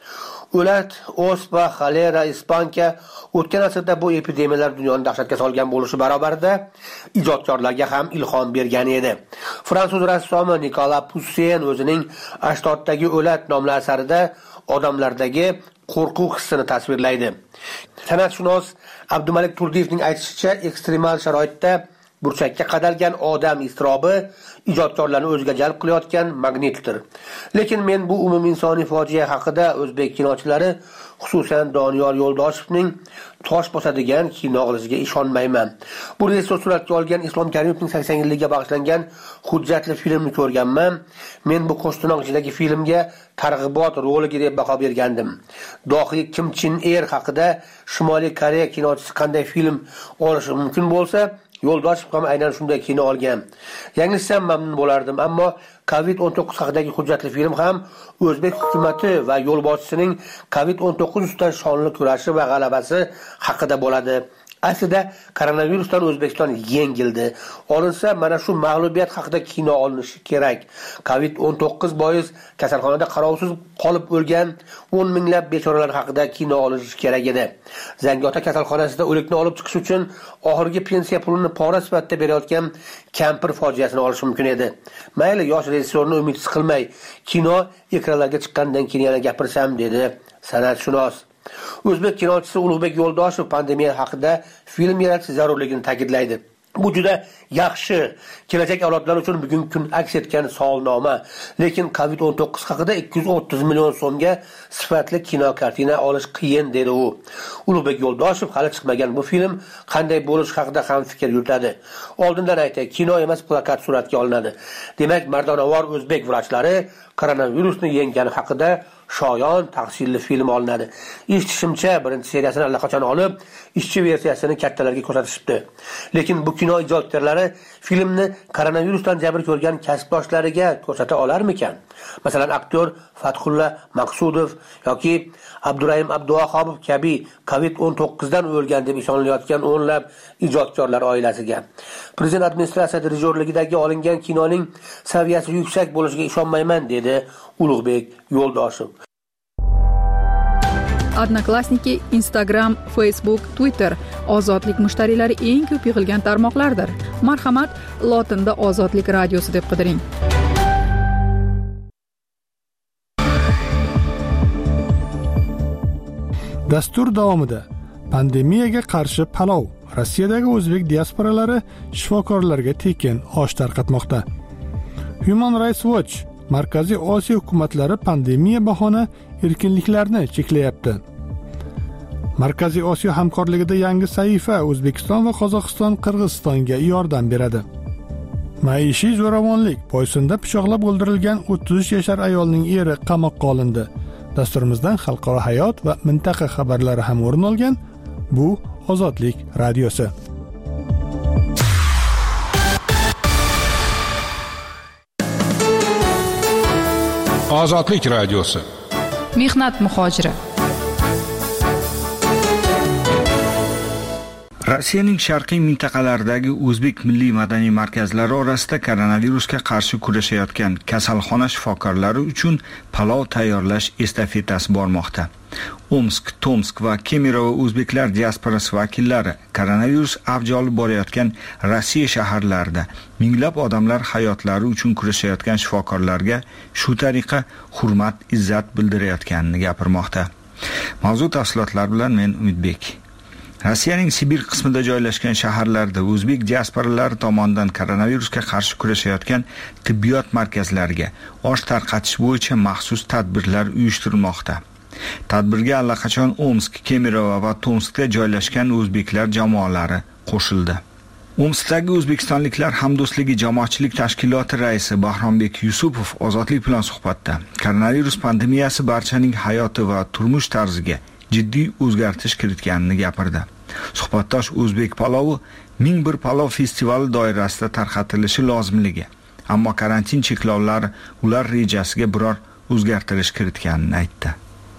Speaker 7: O'lat, ospa, xolera, ispanka o'tgan asrda bu epidemiyalar dunyoni dahshatga solgan bo'lishi barobarida ijodkorlarga ham ilhom bergan edi. Fransuz rassomi Nicolas Poussin o'zining Ashtotdagi o'lat nomli asarida odamlardagi qo'rquv hissini tasvirlaydi. San'atshunos Abdumalik Turdiyevning aytishicha, ekstremal sharoitda burchakka qadalgan odam iztirobi ijodkorlarni o'ziga jalb qilayotgan magnitdir. Lekin men bu umuminsoniy fojia haqida o'zbek kinochilari, xususan Doniyor Yo'ldoshevning tosh bosadigan kino qilishiga ishonmayman. Bu rejissor suratga olgan Islom Karimovning sakson yilligiga bag'ishlangan hujjatli filmni ko'rganman. Men bu qo'shtunoq ichidagi filmga targ'ibot roliga deb baho bergandim. Dohiy Kim Chen Ir haqida Shimoliy Koreya kinochisi qanday film olishi mumkin bo'lsa, Yo'ldoshev ham aynan shunday kino olgan. Yanglishsam mamnun bo'lardim, ammo covid o'n to'qqiz haqidagi hujjatli film ham O'zbek hukumatı va yo'lboshchisining covid o'n to'qqiz ustidan shonli kurashi va g'alabasi haqida bo'ladi. Aslida koronavirusdan O'zbekiston yengildi. Olinsa, mana shu mag'lubiyat haqida kino olinishi kerak. covid o'n to'qqiz bois kasalxonada qarovsiz qolib o'lgan o'n minglab bechoralar haqida kino olinishi kerak edi. Zangiota kasalxonasida o'likni olib chiqish uchun oxirgi pensiya pulini pora sifatida berayotgan kampir fojiasini olish mumkin edi. Mayli, yosh rejissyorni umidsiz qilmay, kino ekranlarga chiqqandan keyin yana gapirsam, dedi san'atshunos. O'zbek kinochisi Ulug'bek Yo'ldoshev pandemiya haqida film yaratish zarurligini ta'kidlaydi. Bu juda yaxshi, kelajak avlodlar uchun bugungi kun aks etgan savolnoma. Lekin covid o'n to'qqiz haqida ikki yuz o'ttiz million so'mga sifatli kino kartina olish qiyin, dedi u. Ulug'bek Yo'ldoshev hali chiqmagan bu film qanday bo'lishi haqida ham fikr yuritadi. Oldindan aytay, kino emas, plakat suratga olinadi. Demak, mardonavor o'zbek vrachlari koronavirusni yenggani haqida shoyon tafsilli film olinadi. Eshitishimcha, birinchi seriyasini allaqachon olib, ishchi versiyasini kattalarga ko'rsatishibdi. Lekin bu kino ijodkorlari filmni koronavirusdan jabr ko'rgan kasbdoshlariga ko'rsata olarmikan? Masalan, aktyor Fathulla Maqsudov yoki Abdurahim Abduahobov kabi kovid o'n to'qqiz dan o'lgan deb ishonilayotgan o'nlab ijodkorlar oilasiga. Prezident administratsiya dirijorligidagi olingan kinoning saviyasi yuksak bo'lishiga ishonmayman, dedi Ulug'bek Yo'ldoshev.
Speaker 6: Odnoklassniki, Instagram, Facebook, Twitter ozodlik mushtariylari eng ko'p yig'ilgan tarmoqlardir. Marhamat, lotinda Ozodlik radiosi deb qidiring.
Speaker 1: Dastur davomida pandemiyaga qarshi palov. Rossiyadagi o'zbek diasporalari shifokorlarga tekin osh tarqatmoqda. Human Rights Watch Markaziy Osiyo hukumatlari pandemiya bahona erkinliklarni cheklayapti. Markaziy Osiyo hamkorligida yangi sahifa O'zbekiston va Qozog'iston Qirg'izistonga yordam beradi. Maishiy zo'ravonlik boisida pichoqlab o'ldirilgan o'ttiz uch yashar ayolning eri qamoqqa olindi. Dasturimizdan xalqaro hayot va mintaqa xabarlari ham o'rin olgan. Bu Ozodlik radiosi.
Speaker 4: Ozodlik radiosi.
Speaker 5: Mehnat muhojiri.
Speaker 8: Rossiyaning sharqiy mintaqalaridagi o'zbek milliy madaniy markazlari orasida koronavirusga qarshi kurashayotgan kasalxona shifokorlari uchun palov tayyorlash estafetasi bormoqda. Omsk, Tomsk va Kemerovo o'zbeklar diasporasi vakillari koronavirus avj olib borayotgan Rossiya shaharlarida minglab odamlar hayotlari uchun kurashayotgan shifokorlarga shu tariqa hurmat, izzat bildirayotganini gapirmoqda. Mavzu tafsilotlari bilan men Umidbek. Rossiyaning Sibir qismida joylashgan shaharlarda o'zbek diasporalari tomonidan koronavirusga qarshi kurashayotgan tibbiyot markazlariga osh tarqatish bo'yicha maxsus tadbirlar uyushtirilmoqda. Tadbirga allaqachon Omsk, Kemerovo va Tomskda joylashgan o'zbeklar jamoalari qo'shildi. Omskdagi o'zbekistonliklar hamdo'stligi jamoatchilik tashkiloti raisi Bahrombek Yusupov Ozodlik bilan suhbatda koronavirus pandemiyasi barchaning hayoti va turmush tarziga jiddiy o'zgartirish kiritganini gapirdi. Suhbatdosh o'zbek palovi ming bir palov festivali doirasida tarqatilishi lozimligi, ammo karantin cheklovlari ular rejasiga biror o'zgartirish kiritganini aytdi.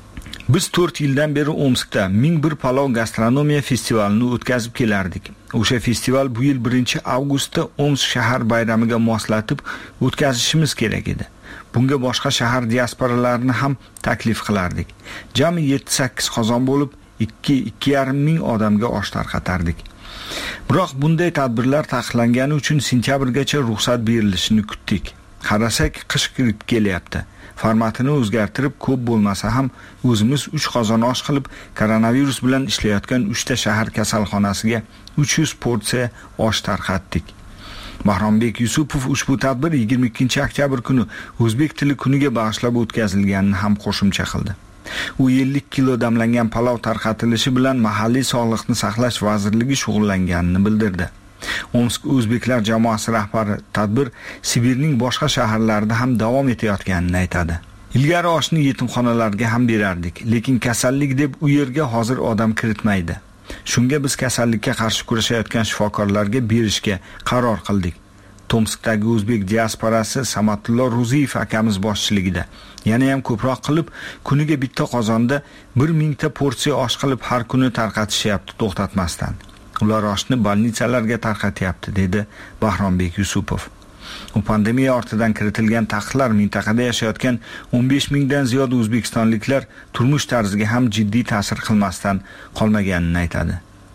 Speaker 8: Biz to'rt yildan beri Omskda ming bir palov gastronomiya festivalini o'tkazib kelardik. O'sha festival bu yil birinchi avgustda Omsk shahar bayramiga moslatib o'tkazishimiz kerak edi. Bunga boshqa shahar diasporalarini ham taklif qilardik. Jami yetti sakkiz qozon bo'lib ikki ikki yarim ming odamga osh tarqatardik. Biroq bunday tadbirlar taqiqlangani uchun sentyabrgacha ruxsat berilishini kutdik. Qarasak, qish kirib kelyapti. Formatini o'zgartirib, ko'p bo'lmasa ham o'zimiz uch qozon osh qilib, koronavirus bilan ishlayotgan uchta shahar kasalxonasiga uch yuz porsiya osh tarqatdik. Bahrombek Yusupov ushbu tadbir yigirma ikkinchi oktyabr kuni o'zbek tili kuniga bag'ishlab o'tkazilganini ham qo'shimcha qildi. U ellik kilo damlangan palov tarqatilishi bilan mahalliy sog'liqni saqlash vazirligi shug'ullanganini bildirdi. Omsk o'zbeklar jamoasi rahbari tadbir Sibirning boshqa shaharlarida ham davom etayotganini aytadi. Ilgari oshni yetimxonalarga ham berardik, lekin kasallik deb u yerga hozir odam kiritmaydi. Shunga biz kasallikka qarshi kurashayotgan shifokorlarga berishga qaror qildik. Tomskdagi o'zbek diasporasi Samatullo Ruziyev akamiz boshchiligida yana ham ko'proq qilib, kuniga bitta qozonda bir mingta porsiya osh qilib har kuni tarqatishyapti to'xtatmasdan. Ular oshni bolnitsalarga tarqatyapti, dedi Bahrombek Yusupov. U pandemiya ortidan kiritilgan taqiqlar mintaqada yashayotgan o'n besh mingdan ziyod o'zbekistonliklar turmush tarziga ham jiddiy ta'sir qilmasdan qolmaganini aytadi.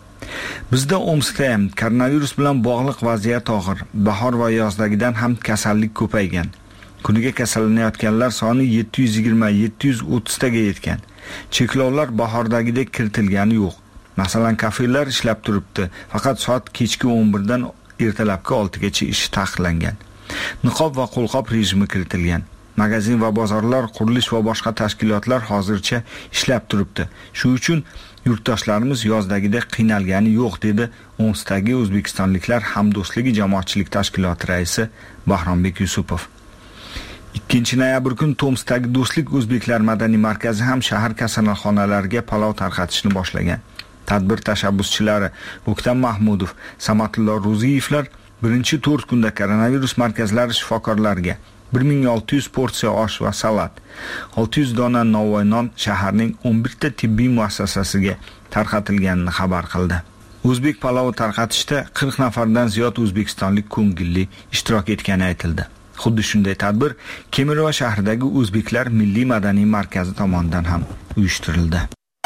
Speaker 8: Bizda Omskda ham koronavirus bilan bog'liq vaziyat og'ir. Bahor va yozdagidan ham kasallik ko'paygan. Kuniga kasallanayotganlar soni yetti yuz yigirma yetti yuz o'ttiz taga yetgan. Cheklovlar bahordagidek kiritilgani yo'q. Masalan, kafelar ishlab turibdi, faqat soat kechki o'n birdan ertalabki oltigacha ish taqiqlangan. Niqob va qo'lqop rejimi kiritilgan. Magazin va bozorlar, qurilish va boshqa tashkilotlar hozircha ishlab turibdi. Shu uchun yurtdoshlarimiz yozdagidek qiynalgani yo'q, dedi Omskdagi o'zbekistonliklar hamdo'stligi jamoatchilik tashkiloti raisi Bahrombek Yusupov. ikkinchi noyabr kuni Tomskdagi Do'stlik o'zbeklar madaniy markazi ham shahar kasalxonalariga palov tarqatishni boshlagan. Tadbir tashabbuschilari O'ktam Mahmudov, Samatullo Ro'ziyevlar birinchi to'rt kunda koronavirus markazlari shifokorlariga bir ming olti yuz porsiya osh va salat, olti yuz dona novvoy non shaharning o'n bir ta tibbiy muassasasiga tarqatilganini xabar qildi. O'zbek palovi tarqatishda qirq nafardan ziyod o'zbekistonlik ko'ngilli ishtirok etgani aytildi. Xuddi shunday tadbir Kemirova shahridagi O'zbeklar milliy madaniy markazi tomonidan ham uyushtirildi.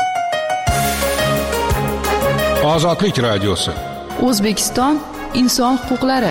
Speaker 4: Ozodlik radiosi.
Speaker 6: O'zbekiston inson huquqlari.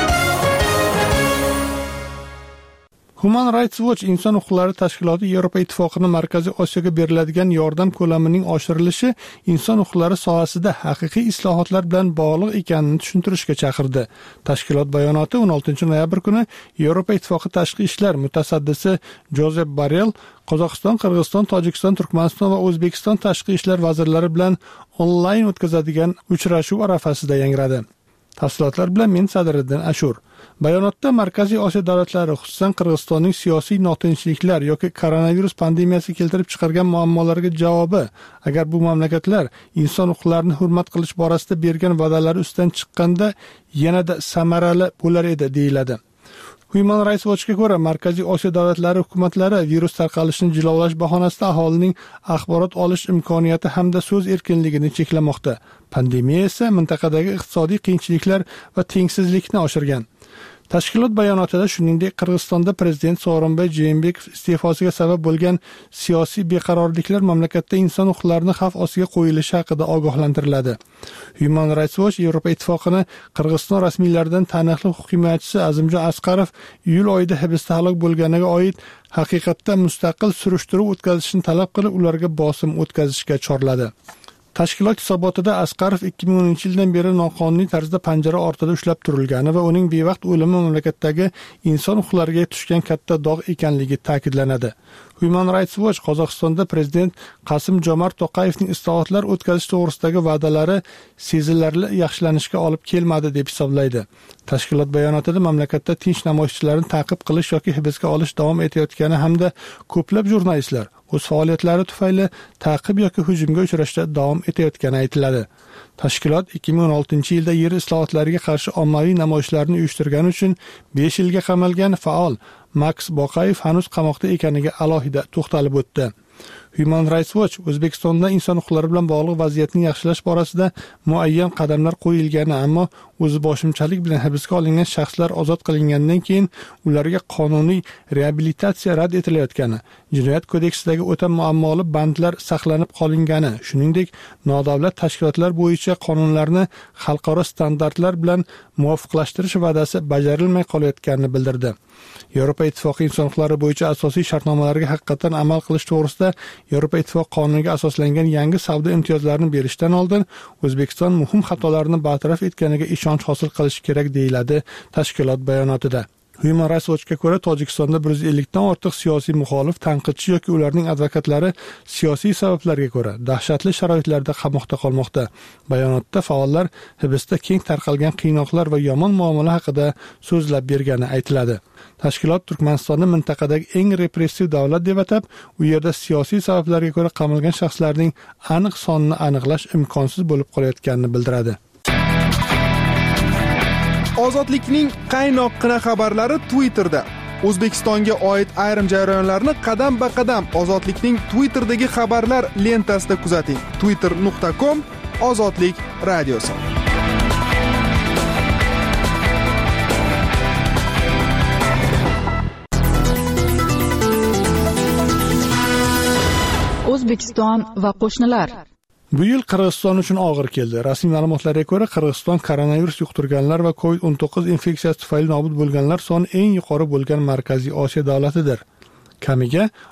Speaker 1: Human Rights Watch inson huquqlari tashkiloti Yevropa Ittifoqining Markaziy Osiyoga beriladigan yordam ko'lamining oshirilishi inson huquqlari sohasida haqiqiy islohotlar bilan bog'liq ekanini tushuntirishga chaqirdi. Tashkilot bayonoti o'n oltinchi noyabr kuni Yevropa Ittifoqi tashqi ishlar mutasaddisi Jozef Borrell Qozog'iston, Qirg'iziston, Tojikiston, Turkmaniston va O'zbekiston tashqi ishlar vazirlari bilan onlayn o'tkazadigan uchrashuv arafasida yangradi. Tafsilotlar bilan men Sadriddin Ashur. Bayonotda Markaziy Osiyo davlatlari, xususan Qirg'izistonning siyosiy notinchliklar yoki koronavirus pandemiyasi keltirib chiqargan muammolarga javobi, agar bu mamlakatlar inson huquqlarini hurmat qilish borasida bergan va'dalari ustidan chiqqanda yanada samarali bo'lar edi deyiladi. Human Rights Watch'ga ko'ra, Markaziy Osiyo davlatlari hukumatlari virus tarqalishini jilovlash bahonasida aholining axborot olish imkoniyati hamda so'z erkinligini cheklamoqda. Pandemiya esa mintaqadagi iqtisodiy qiyinchiliklar va tengsizlikni oshirgan. Tashkilot bayonotida shuningdek Qirg'izistonda prezident Sooronbay Jeenbekov iste'fosiga sabab bo'lgan siyosiy beqarorliklar mamlakatda inson huquqlarining xavf ostiga qo'yilishi haqida ogohlantiriladi. Human Rights Watch Yevropa Ittifoqining Qirg'iziston rasmiylaridan taniqli huquq himoyachisi Azimjon Asqarov iyul oyida hibsda halok bo'lganiga oid haqiqatda mustaqil surishtiruv o'tkazishni talab qilib, ularga bosim o'tkazishga chorladi. Tashkilot hisobotida Asqarov ikki ming o'ninchi yildan beri noqonuniy tarzda panjara ortida ushlab turilgani va uning bevaqt o'limi mamlakatdagi inson huquqlariga tushgan katta dog' ekanligi ta'kidlanadi. Human Rights Watch Qozog'istonda prezident Qasim Jomart To'qayevning islohotlar o'tkazish to'g'risidagi va'dalari sezilarli yaxshilanishga olib kelmadi deb hisoblaydi. Tashkilot bayonotida mamlakatda tinch namoyishchilarni ta'qib qilish yoki hibsga olish davom etayotgani hamda ko'plab jurnalistlar o'z faoliyatlari tufayli ta'qib yoki hujumga uchrashda davom etayotgani aytiladi. Tashkilot ikki ming o'n oltinchi yilda yer islohotlariga qarshi ommaviy namoyishlarni uyushtirgani uchun besh yilga qamalgan faol Max Boqayev hanuz qamoqda ekaniga alohida to'xtalib o'tdi. Human Rights Watch O'zbekistonda inson huquqlari bilan bog'liq vaziyatni yaxshilash borasida muayyan qadamlar qo'yilgani, ammo o'ziboshimchalik bilan hibsga olingan shaxslar ozod qilingandan keyin ularga qonuniy reabilitatsiya rad etilayotgani, Jinoyat kodeksidagi o'ta muammoli bandlar saqlanib qolingani, shuningdek nodavlat tashkilotlar bo'yicha qonunlarni xalqaro standartlar bilan muvofiqlashtirish va'dasi bajarilmay qolayotganini bildirdi. Yevropa Ittifoqi inson huquqlari bo'yicha asosiy shartnomalarga haqiqatan amal qilish to'g'risida Yevropa Ittifoqi qonuniga asoslangan yangi savdo imtiyozlarini berishdan oldin O'zbekiston muhim xatolarni bartaraf etganiga ishonch hosil qilish kerak deyiladi tashkilot bayonotida. Human Rights Watch'ga ko'ra, Tojikistonda bir yuz ellik dan ortiq siyosiy muxolif, tanqidchi yoki ularning advokatlari siyosiy sabablarga ko'ra dahshatli sharoitlarda qamoqda qolmoqda. Bayonotda faollar hibsda keng tarqalgan qiynoqlar va yomon muomala haqida so'zlab bergani aytiladi. Tashkilot Turkmanistonni mintaqadagi eng repressiv davlat deb atab, u yerda siyosiy sabablarga ko'ra qamalgan shaxslarning aniq sonini aniqlash imkonsiz bo'lib qolayotganini bildiradi.
Speaker 9: Ozodlikning qaynoqqina xabarlari Twitterda. O'zbekistonga oid ayrim jarayonlarni qadam-ba-qadam Ozodlikning Twitter'dagi xabarlar lentasida kuzating. twitter nuqta com Ozodlik radiosi.
Speaker 6: O'zbekiston va qo'shnilar.
Speaker 1: Bu yil Qirg'iziston uchun og'ir keldi. Rasmiy ma'lumotlarga ko'ra, Qirg'iziston koronavirus yuqtirganlar va covid o'n to'qqiz infeksiyasi tufayli nobud bo'lganlar soni eng yuqori bo'lgan Markaziy Osiyo davlatidir. Kamiga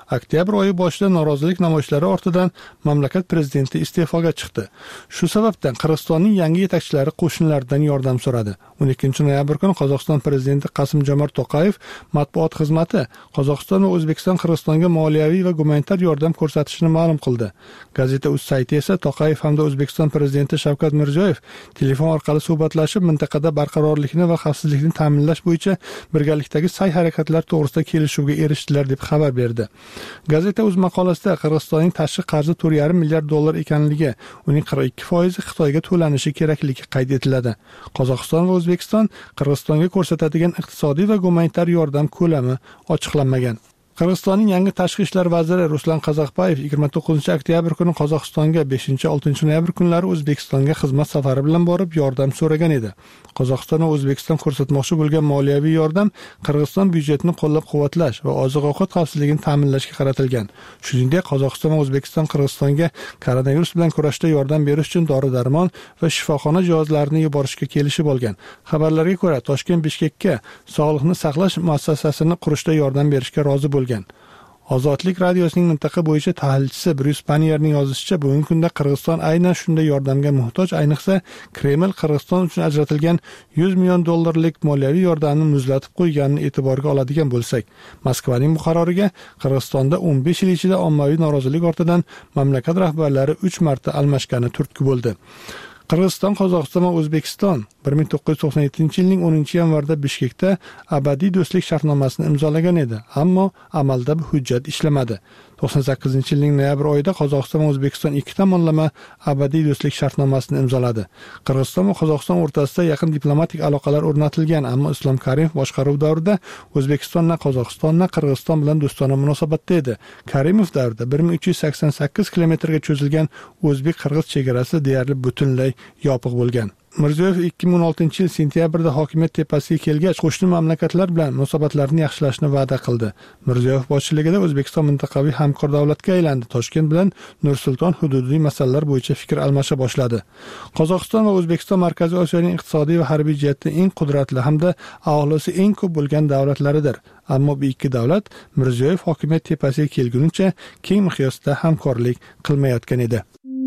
Speaker 1: Oktyabr oyi boshida norozilik namoyishlari ortidan mamlakat prezidenti iste'foga chiqdi. Shu sababdan Qirg'izistonning yangi yetakchilari qo'shinlardan yordam so'radi. o'n ikkinchi noyabr kuni Qozog'iston prezidenti Qasim-Jomart To'qayev matbuot xizmati Qozog'iston va O'zbekiston Qirg'izistonga moliyaviy va gumanitar yordam ko'rsatishini ma'lum qildi. Gazeta.uz sayti esa To'qayev hamda O'zbekiston prezidenti Shavkat Mirziyoyev telefon orqali suhbatlashib, mintaqada barqarorlikni va xavfsizlikni ta'minlash bo'yicha birgalikdagi sa'y-harakatlar to'g'risida kelishuvga erishdilar deb xabar berdi. Gazeta.uz maqolasida Qirg'izistonning tashqi qarzi to'rt yarim milliard dollar ekanligi, uning qirq ikki foizi Xitoyga to'lanishi kerakligi qayd etiladi. Qozog'iston va O'zbekiston Qirg'izistonga ko'rsatadigan iqtisodiy va gumanitar yordam ko'lami ochiqlanmagan. Qirg'izistonning yangi tashqi ishlar vaziri Ruslan Qazaqbayev yigirma to'qqizinchi oktyabr kuni Qozog'istonga, beshinchi oltinchi noyabr kunlari O'zbekistonga xizmat safari bilan borib yordam so'ragan edi. Qozog'iston va O'zbekiston ko'rsatmoqchi bo'lgan moliyaviy yordam Qirg'iziston byudjetini qo'llab-quvvatlash va oziq-ovqat xavfsizligini ta'minlashga qaratilgan. Shuningdek, Qozog'iston va O'zbekiston Qirg'izistonga koronavirus bilan kurashda yordam berish uchun dori-darmon va shifoxona jihozlarini yuborishga kelishib olgan. Xabarlarga ko'ra, Toshkent Bishkekka sog'liqni saqlash muassasasini qurishda yordam berishga rozi bo'lgan. Ozodlik radiosining mintaqa bo'yicha tahlilchisi Bryus Panierning yozishicha, bugungi kunda Qirg'iziston aynan shunday yordamga muhtoj, ayniqsa Kreml Qirg'iziston uchun ajratilgan yuz million dollarlik moliyaviy yordamni muzlatib qo'yganini e'tiborga oladigan bo'lsak, Moskvaning bu qaroriga Qirg'izistonda o'n besh yil ichida ommaviy norozilik ortidan mamlakat rahbarlari uch marta almashgani turtki bo'ldi. Qirg'iziston, Qozog'iston va O'zbekiston bir ming to'qqiz yuz to'qson yettinchi yilning o'ninchi yanvarda Bishkekda abadiy do'stlik shartnomasini imzolagan edi, ammo amalda bu hujjat ishlamadi. to'qson sakkizinchi yilning noyabr oyida Qozog'iston va O'zbekiston ikki tomonlama abadiy do'stlik shartnomasini imzoladi. Qirg'iziston va Qozog'iston o'rtasida yaqin diplomatik aloqalar o'rnatilgan, ammo Islom Karimov boshqaruv davrida O'zbekistondan Qozog'istondan Qirg'iziston bilan do'stona munosabatda edi. Karimov davrida bir ming uch yuz sakson sakkiz kilometrga cho'zilgan o'zbek-qirg'iz chegarasi deyarli butunlay yopiq bo'lgan. Mirziyoyev ikki ming o'n oltinchi yil sentyabrda hokimiyat tepasiga kelgach, qo'shni mamlakatlar bilan munosabatlarni yaxshilashni va'da qildi. Mirziyoyev boshchiligida O'zbekiston mintaqaviy hamkor davlatga aylandi. Toshkent bilan Nur-Sulton hududiy masalalar bo'yicha fikr almasha boshladi. Qozog'iston va O'zbekiston Markaziy Osiyoning iqtisodiy va harbiy jihatdan eng qudratli hamda aholisi eng ko'p bo'lgan davlatlaridir. Ammo bu ikki davlat Mirziyoyev hokimiyat tepasiga kelgunicha keng miqyosda hamkorlik qilmayotgan edi.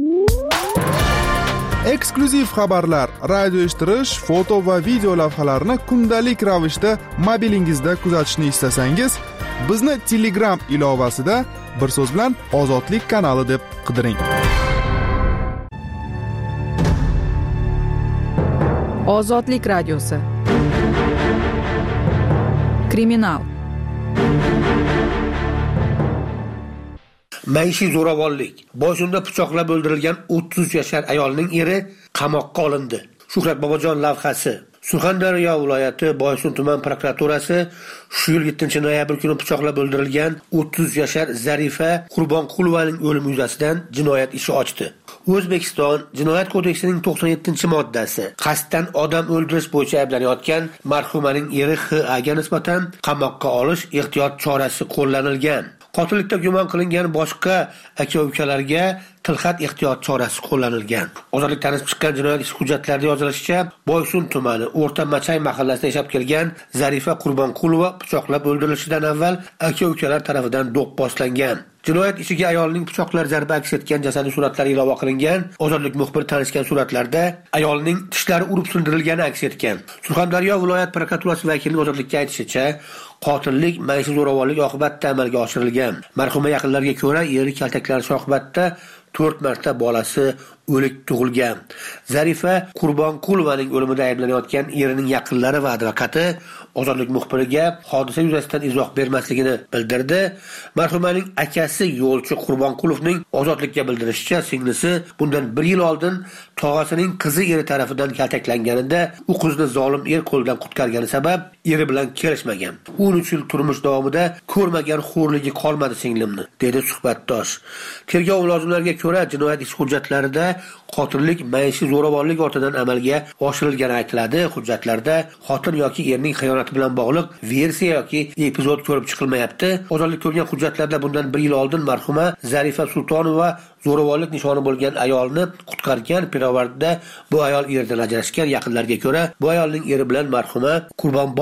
Speaker 9: Eksklyuziv xabarlar, radio eshittirish, foto va video lavhalarni kundalik ravishda mobilingizda kuzatishni istasangiz, bizni Telegram ilovasida bir so'z bilan Ozodlik kanali deb qidiring.
Speaker 6: Ozodlik radiosi. Kriminal.
Speaker 7: Maishiy zo'ravonlik. Boysunda pichoqlab o'ldirilgan o'ttiz yashar ayolning eri qamoqqa olindi. Shuhrat Bobojon lavhasi. Surxondaryo viloyati Boysun tuman prokuraturasi shu yil yettinchi noyabr kuni pichoqlab o'ldirilgan o'ttiz yashar Zarifa Qurbonqulovaning o'limi yuzasidan jinoyat ishi ochdi. O'zbekiston Jinoyat kodeksining to'qson yettinchi moddasi qasddan odam o'ldirish bo'yicha ayblanayotgan marhumaning eri X A ga nisbatan qamoqqa olish ehtiyot chorasi qo'llanilgan. Qotillikda gumon qilingan boshqa aka-ukalarga tilxat ehtiyot chorasi qo'llanilgan. Ozodlik tanib chiqqan jinoyat ishi hujjatlarida yozilishicha, Boysun tumani O'rta Machay mahallasida yashab kelgan Zarifa Qurbonqulova pichoqlab o'ldirilishidan avval aka-ukalar tomonidan do'pposlangan. Jinoyat ishiga ayolning pichoqlar zarba aks etgan jasadi suratlari ilova qilingan. Ozodlik muxbiri tanishgan suratlarda ayolning tishlari urib sindirilgani aks etgan. Surxondaryo viloyat prokuraturasi vakilining Ozodlikka aytishicha, qotillik maishiy zo'ravonlik oqibatida amalga oshirilgan. Marhuma yaqinlariga ko'ra, eri kaltaklanish oqibatida to'rt marta bolasi o'lik tug'ilgan. Zarifa Qurbonqulovaning o'limida ayblanayotgan erining yaqinlari va advokati Ozodlik muxbiriga hodisa yuzasidan izoh bermasligini bildirdi. Marhumaning akasi yo'lchi Qurbonqulovning Ozodlikka bildirishicha, singlisi bundan bir yil oldin tog'asining qizi eri tomonidan kaltaklanganida u qizni zolim er qo'ldan qutqargani sabab eri bilan kelishmagan. o'n uch yil turmush davomida ko'rmagan xo'rligi qolmadi singlimni, dedi suhbatdosh. Tergov mulozimlariga ko'ra, jinoyat ish hujjatlarida qotillik maishiy zo'ravonlik ortidan amalga oshirilgani aytiladi. Hujjatlarda xotin yoki erning xiyonati bilan bog'liq versiya yoki epizod ko'rib chiqilmayapti. Ozodlik ko'rgan hujjatlarda bundan bir yil oldin marhuma Zarifa Sultonova zo'ravonlik nishoni bo'lgan ayolni qutqargan. Pirovardda bu ayol eridan ajrashgan. Yaqinlarga ko'ra, bu ayolning eri bilan marhuma Qurbonboy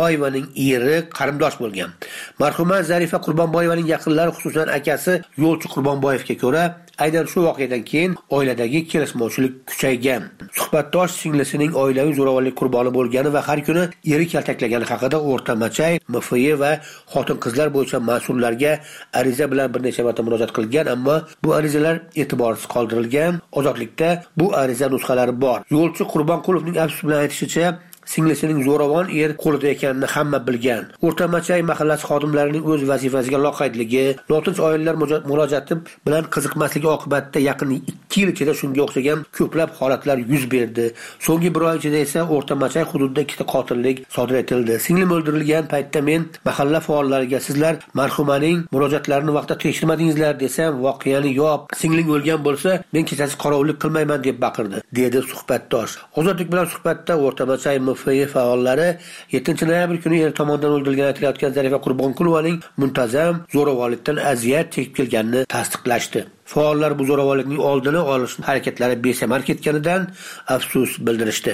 Speaker 7: Qurbonboyevaning eri qarindosh bo'lgan. Marhuma Zarifa Qurbonboyevaning yaqinlari, xususan akasi Yo'lchi Qurbonboyevga ko'ra, aynan shu voqeadan keyin oiladagi kelishmovchilik kuchaygan. Suhbatdosh singlisining oilaviy zo'ravonlik qurboni bo'lgani va har kuni eri kaltaklagani haqida O'rta Machay, M F Y va xotin-qizlar bo'yicha mas'ullarga ariza bilan bir necha marta murojaat qilgan, ammo bu arizalar e'tiborsiz qoldirilgan. Ozodlikda bu ariza nusxalari bor. Yo'lchi Qurbonqulovning afsus bilan aytishicha, singlisining zo'ravon er qo'lida ekanini hamma bilgan. O'rta Machay mahallasi xodimlarining o'z vazifasiga loqaydligi, notinch oilalar murojaati bilan qiziqmasligi oqibatida yaqin ikki yil ichida shunga o'xshagan ko'plab holatlar yuz berdi. So'nggi bir oy ichida esa O'rta Machay hududida ikkita qotillik sodir etildi. Singlim o'ldirilgan paytda men mahalla faollariga sizlar marhumaning murojaatlarini vaqtida tekshirmadingizlar desam, voqeani yop, singling o'lgan bo'lsa, men kechasi qorovullik qilmayman deb baqirdi, dedi suhbatdosh. Ozodlik bilan suhbatda O'rta Machay M F Y faollari yettinchi noyabr kuni er tomonidan o'ldirilgan aytilayotgan Zarifa Qurbonqulovaning muntazam zo'ravonlikdan aziyat chekib kelganini tasdiqlashdi. Faollar bu zo'ravonlikning oldini olish harakatlari besamar ketganidan afsus bildirishdi.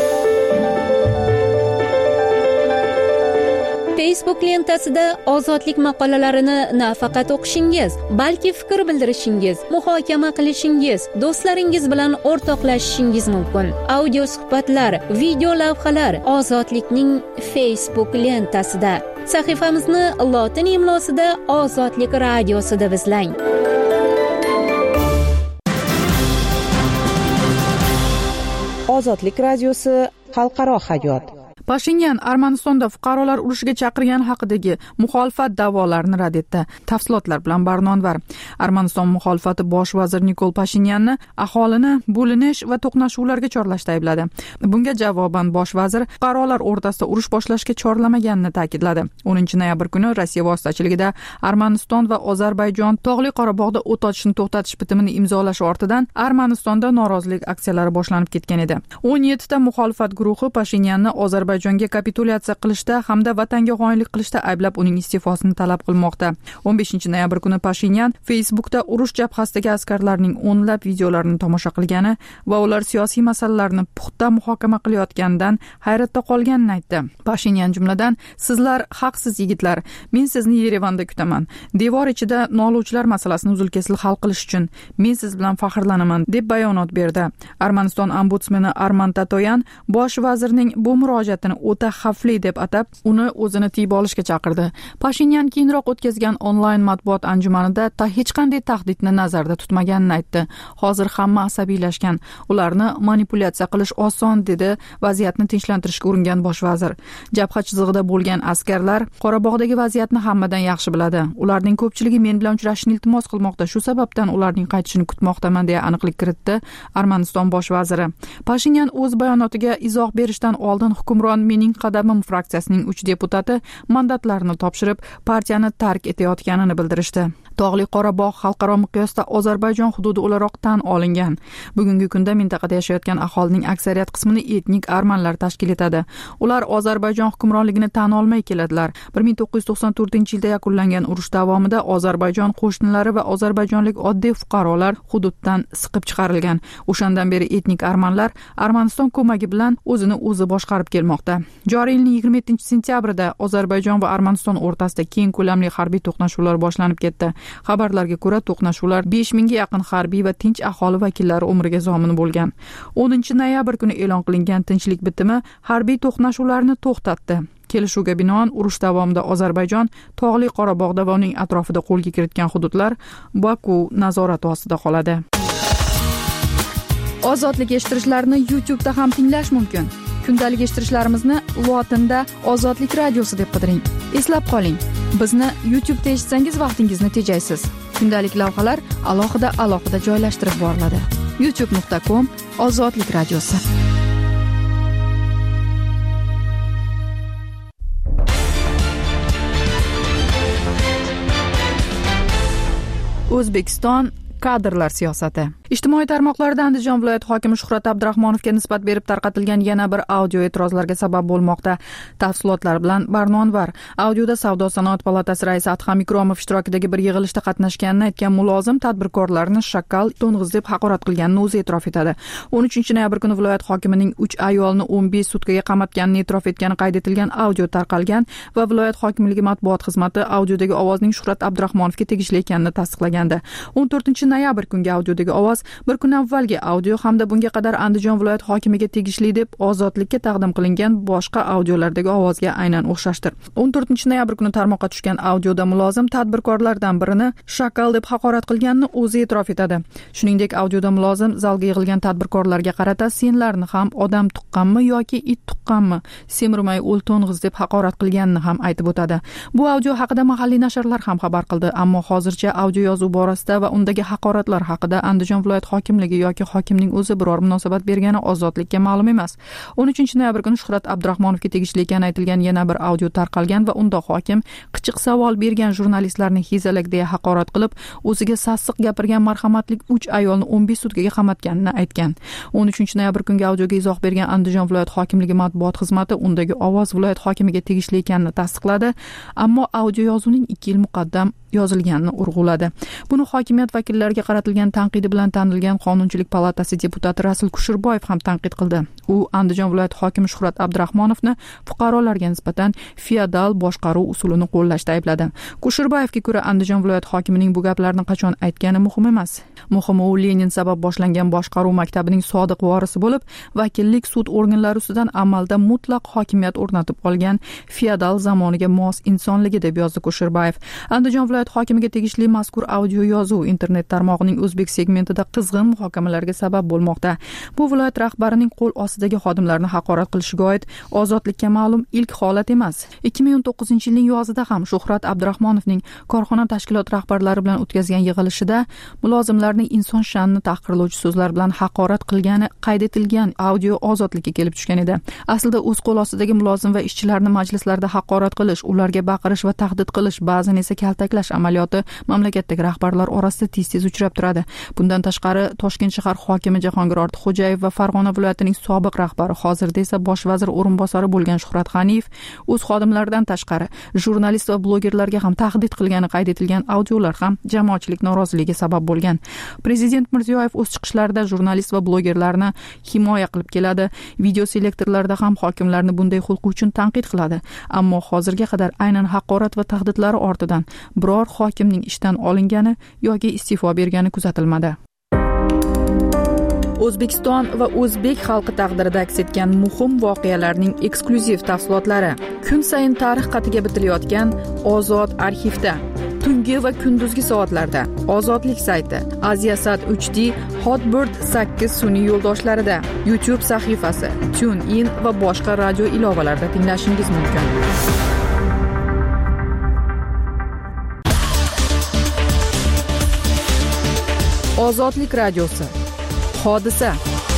Speaker 10: Facebook lentasida ozodlik maqolalarini nafaqat o'qishingiz, balki fikr bildirishingiz, muhokama qilishingiz, do'stlaringiz bilan o'rtoqlashishingiz mumkin. Audio suhbatlar, video lavhalar Ozodlikning Facebook lentasida. Sahifamizni lotin imlosida Ozodlik radiosida izlang.
Speaker 2: Ozodlik radiosi xalqaro hayot.
Speaker 6: Pashinyan Armanistonda fuqarolar urushiga chaqirgani haqidagi muxolifat da'volarini rad etdi. Tafsilotlar bilan Barnonvar. Armaniston muxolifati bosh vazir Nikol Pashinyanni aholini bo'linish va to'qnashuvlarga chorlashda aybladi. Bunga javoban bosh vazir fuqarolar o'rtasida urush boshlashga chorlamaganini ta'kidladi. o'ninchi noyabr kuni Rossiya vositachiligida Armaniston va Ozarbayjon Tog'li Qorabog'da o't ochishni to'xtatish bitimini imzolash ortidan Armanistonda norozilik aksiyalari boshlanib ketgan edi. o'n yettita muxolifat guruhi Pashinyanni Ozarbayjon Ozarbayjonga kapitulyatsiya qilishda hamda vatanga xoinlik qilishda ayblab uning iste'fosini talab qilmoqda. o'n beshinchi noyabr kuni Pashinyan Facebookda urush jabhasidagi askarlarning o'nlab videolarini tomosha qilgani va ular siyosiy masalalarni puxta muhokama qilayotganidan hayratda qolganini aytdi. Pashinyan jumladan, sizlar haqsiz yigitlar, men sizni Yerevanda kutaman. Devor ichida noluvchilar masalasini uzil-kesil hal qilish uchun men siz bilan faxrlanaman deb bayonot berdi. Armaniston ombudsmeni Arman Tatoyan bosh vazirning bu murojaatini o'ta xavfli deb atab, uni o'zini tiyib olishga chaqirdi. Pashinyan keyinroq o'tkazgan onlayn matbuot anjumanida ta hech qanday tahdidni nazarda tutmaganini aytdi. Hozir hamma asabiylashgan, ularni manipulyatsiya qilish oson, dedi vaziyatni tinchlantirishga uringan bosh vazir. Jabha chizig'ida bo'lgan askarlar Qorabog'dagi vaziyatni hammadan yaxshi biladi. Ularning ko'pchiligi men bilan uchrashishni iltimos qilmoqda, shu sababdan ularning qaytishini kutmoqdaman deya aniqlik kiritdi Armaniston bosh vaziri. Pashinyan o'z bayonotiga izoh berishdan oldin hukmron Mening qadamim fraksiyasining uch deputati mandatlarini topshirib, partiyani tark etayotganini bildirishdi. Tog'li Qorabog' xalqaro miqyosda Ozarbayjon hududi o'laroq tan olingan. Bugungi kunda mintaqada yashayotgan aholining aksariyat qismini etnik armanlar tashkil etadi. Ular Ozarbayjon hukmronligini tan olmay keladilar. bir ming to'qqiz yuz to'qson to'rtinchi yilda yakunlangan urush davomida Ozarbayjon qo'shnilari va ozarbayjonlik oddiy fuqarolar hududdan siqib chiqarilgan. O'shandan beri etnik armanlar Armaniston ko'magi bilan o'zini o'zi boshqarib kelmoqda. Joriy yilning yigirma yettinchi sentyabrida Ozarbayjon va Armaniston o'rtasida keng ko'lamli harbiy to'qnashuvlar boshlanib ketdi. Xabarlarga ko'ra, to'qnashuvlar besh mingga yaqin harbiy va tinch aholi vakillari umriga zomin bo'lgan. o'ninchi noyabr kuni e'lon qilingan tinchlik bitimi harbiy to'qnashuvlarni to'xtatdi. Kelishuvga binoan urush davomida Ozarbayjon Tog'li Qorabog'da va uning atrofida qo'lga kiritgan hududlar Baku nazorati ostida qoladi. Ozodlik eshittirishlarni YouTube da ham tinglash mumkin. Kundalik eshittirishlarimizni lotinda Ozodlik radiosi deb qidiring. Eslab qoling, bizni YouTube da eshitsangiz vaqtingizni tejaysiz. Kundalik lavhalar alohida alohida joylashtirib boriladi. youtube nuqta com Ozodlik radiosi. O'zbekiston kadrlar siyosati. Ijtimoiy tarmoqlarda Andijon viloyati hokimi Shuhrat Abdurahmonovga nisbat berib tarqatilgan yana bir audio e'tirozlarga sabab bo'lmoqda. Tafsilotlar bilan Barnon var. Audioda Savdo sanoat palatasi raisi Adham Ikromov ishtirokidagi bir yig'ilishda qatnashganini aytgan mulozim tadbirkorlarni shakal, to'ng'iz deb haqorat qilganini o'zi e'tirof etadi. o'n uchinchi noyabr kuni viloyat hokimining uch ayolni o'n besh sutkaga qamatganini e'tirof etgani qayd etilgan audio tarqalgan va viloyat hokimligi matbuot xizmati audiodagi ovozning Shuhrat Abdurahmonovga tegishli ekanini tasdiqlagandi. o'n to'rtinchi noyabr kungi audiodagi ovoz bir kun avvalgi audio hamda bunga qadar Andijon viloyat hokimiga tegishli deb ozodlikka taqdim qilingan boshqa audiolardagi ovozga aynan o'xshashdir. o'n to'rtinchi noyabr kuni tarmoqqa tushgan audioda mulozim tadbirkorlardan birini shakal deb haqorat qilganini o'zi e'tirof etadi. Shuningdek, audioda mulozim zalga yig'ilgan tadbirkorlarga qarata senlarni ham odam tuqqanmi yoki it tuqqanmi, semirmay o'l to'ng'iz deb haqorat qilganini ham aytib o'tadi. Bu audio haqida mahalliy nashrlar ham xabar qildi, ammo hozircha audio yozuv borasida va undagi haqoratlar haqida Andijon viloyat hokimligi yoki hokimning o'zi biror munosabat bergani ozodlikka ma'lum emas. o'n uchinchi noyabr kuni Shuhrat Abdurahmonovga tegishli ekani aytilgan yana bir audio tarqalgan va unda hokim qichiq savol bergan jurnalistlarni hezalak deya haqorat qilib, o'ziga sassiq gapirgan marhamatli uch ayolni o'n besh sutkaga qamatganini aytgan. o'n uchinchi noyabr kungi audioga izoh bergan Andijon viloyat hokimligi matbuot xizmati undagi ovoz viloyat hokimiga tegishli ekanini tasdiqladi, ammo audio yozuvning ikki yil muqaddam yozilganini urg'uladi. Buni hokimiyat vakillariga qaratilgan tanqidi bilan tanilgan Qonunchilik palatasi deputati Rasul Kushirboyev ham tanqid qildi. U Andijon viloyati hokimi Shuhrat Abdurahmonovni fuqarolarga nisbatan feodal boshqaruv usulini qo'llashda aybladi. Kushirboyevga ko'ra, Andijon viloyati hokimining bu gaplarni qachon aytgani muhim emas. Muhimi u Lenin sabab boshlangan boshqaruv maktabining sodiq vorisi bo'lib, vakillik sud organlari ustidan amalda mutlaq hokimiyat o'rnatib olgan feodal zamoniga mos insonligi deb yozdi Kushirboyev. Andijon viloyat hokimiga tegishli mazkur audio yozuv internet tarmog'ining o'zbek segmentida qizg'in muhokamalarga sabab bo'lmoqda. Bu viloyat rahbarining qo'l ostidagi xodimlarni haqorat qilishiga oid ozodlikka ma'lum ilk holat emas. ikki ming o'n to'qqizinchi yilning yozida ham Shuhrat Abdurahmonovning korxona tashkilot rahbarlari bilan o'tkazgan yig'ilishida mulozimlarning inson sha'nini tahqirlovchi so'zlar bilan haqorat qilgani qayd etilgan audio ozodlikka kelib tushgan edi. Aslida o'z qo'l ostidagi mulozim va ishchilarni majlislarda haqorat qilish, ularga baqirish va tahdid qilish, ba'zan esa kaltaklash amaliyoti mamlakatdagi rahbarlar orasida tez-tez uchrab turadi. Bundan tashqari, Toshkent shahar hokimi Jahongir Ortiqxo'jayev va Farg'ona viloyatining sobiq rahbari, hozirda esa bosh vazir o'rinbosari bo'lgan Shuhrat G'aniyev o'z xodimlaridan tashqari jurnalist va blogerlarga ham tahdid qilgani qayd etilgan audiolar ham jamoatchilik noroziligiga sabab bo'lgan. Prezident Mirziyoyev o'z chiqishlarida jurnalist va blogerlarni himoya qilib keladi. Video selektorlarda ham hokimlarni bunday xulqi uchun tanqid qiladi. Ammo hozirga qadar aynan haqorat va tahdidlari ortidan biror hokimning ishdan olingani yoki iste'fo bergani kuzatilmadi. O'zbekiston va o'zbek xalqi taqdirida aks etgan muhim voqealarning eksklyuziv tafsilotlari kun sayin tarix qatiga bitilayotgan Ozod arxivda, tungi va kunduzgi soatlarda, Ozodlik sayti, Aziasat uch D, Hotbird sakkiz sun'iy yo'ldoshlarida, YouTube sahifasi, TuneIn va boshqa radio ilovalarida tinglashingiz mumkin. Ozodlik radiosi. Hodisa.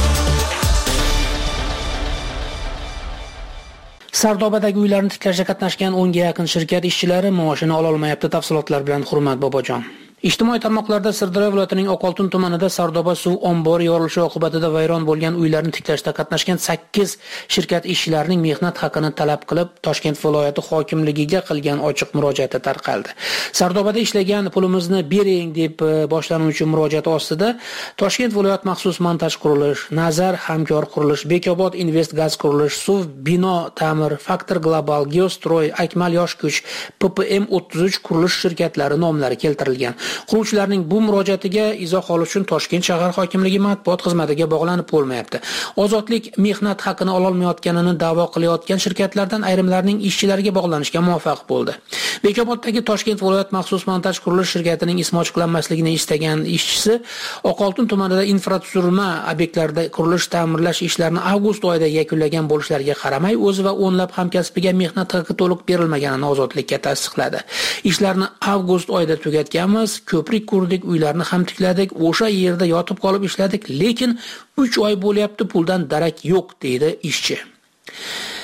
Speaker 11: Sardobadagi uylarni tiklashga qatnashgan o'nga yaqin shirkat ishchilari maoshini ola olmayapti. Tafsilotlar bilan Hurmat Bobojon. Ijtimoiy tarmoqlarda Sirdaryo viloyatining Oqoltin tumanida Sardoba suv ombori yorilishi oqibatida vayron bo'lgan uylarni tiklashda qatnashgan sakkiz shirkat ishchilarining mehnat haqini talab qilib Toshkent viloyati hokimligiga qilgan ochiq murojaati tarqaldi. Sardobada ishlagan pulimizni bering deb boshlanuvchi murojaat ostida Toshkent viloyat maxsus montaj qurilish, Nazar hamkor qurilish, Bekobod Invest gaz qurilish, Suv bino ta'mir, Faktor Global, Geostroy, Akmal yosh kuch, P P M o'ttiz uch qurilish shirkatlari nomlari keltirilgan. Quruvchilarning bu murojaatiga izoh olish uchun Toshkent shahar hokimligi matbuot xizmatiga bog'lanib bo'lmayapti. Ozodlik mehnat haqini ola olmayotganini da'vo qilayotgan shirkatlardan ayrimlarining ishchilariga bog'lanishga muvaffaq bo'ldi. Bekoboddagi Toshkent viloyat maxsus montaj qurilish shirkatining ismi ochiqlanmasligini istagan ishchisi Oqoltin tumanida infratuzilma obyektlarida qurilish ta'mirlash ishlarini avgust oyida yakunlagan bo'lishlariga qaramay, o'zi va o'nlab hamkasbiga mehnat haqi to'liq berilmaganini Ozodlikka tasdiqladi. Ishlarni avgust oyida tugatganmiz, ko'prik qurdik, uylarni ham tikladik, o'sha yerda yotib qolib ishladik, lekin uch oy bo'lyapti, puldan darak yo'q, deydi ishchi.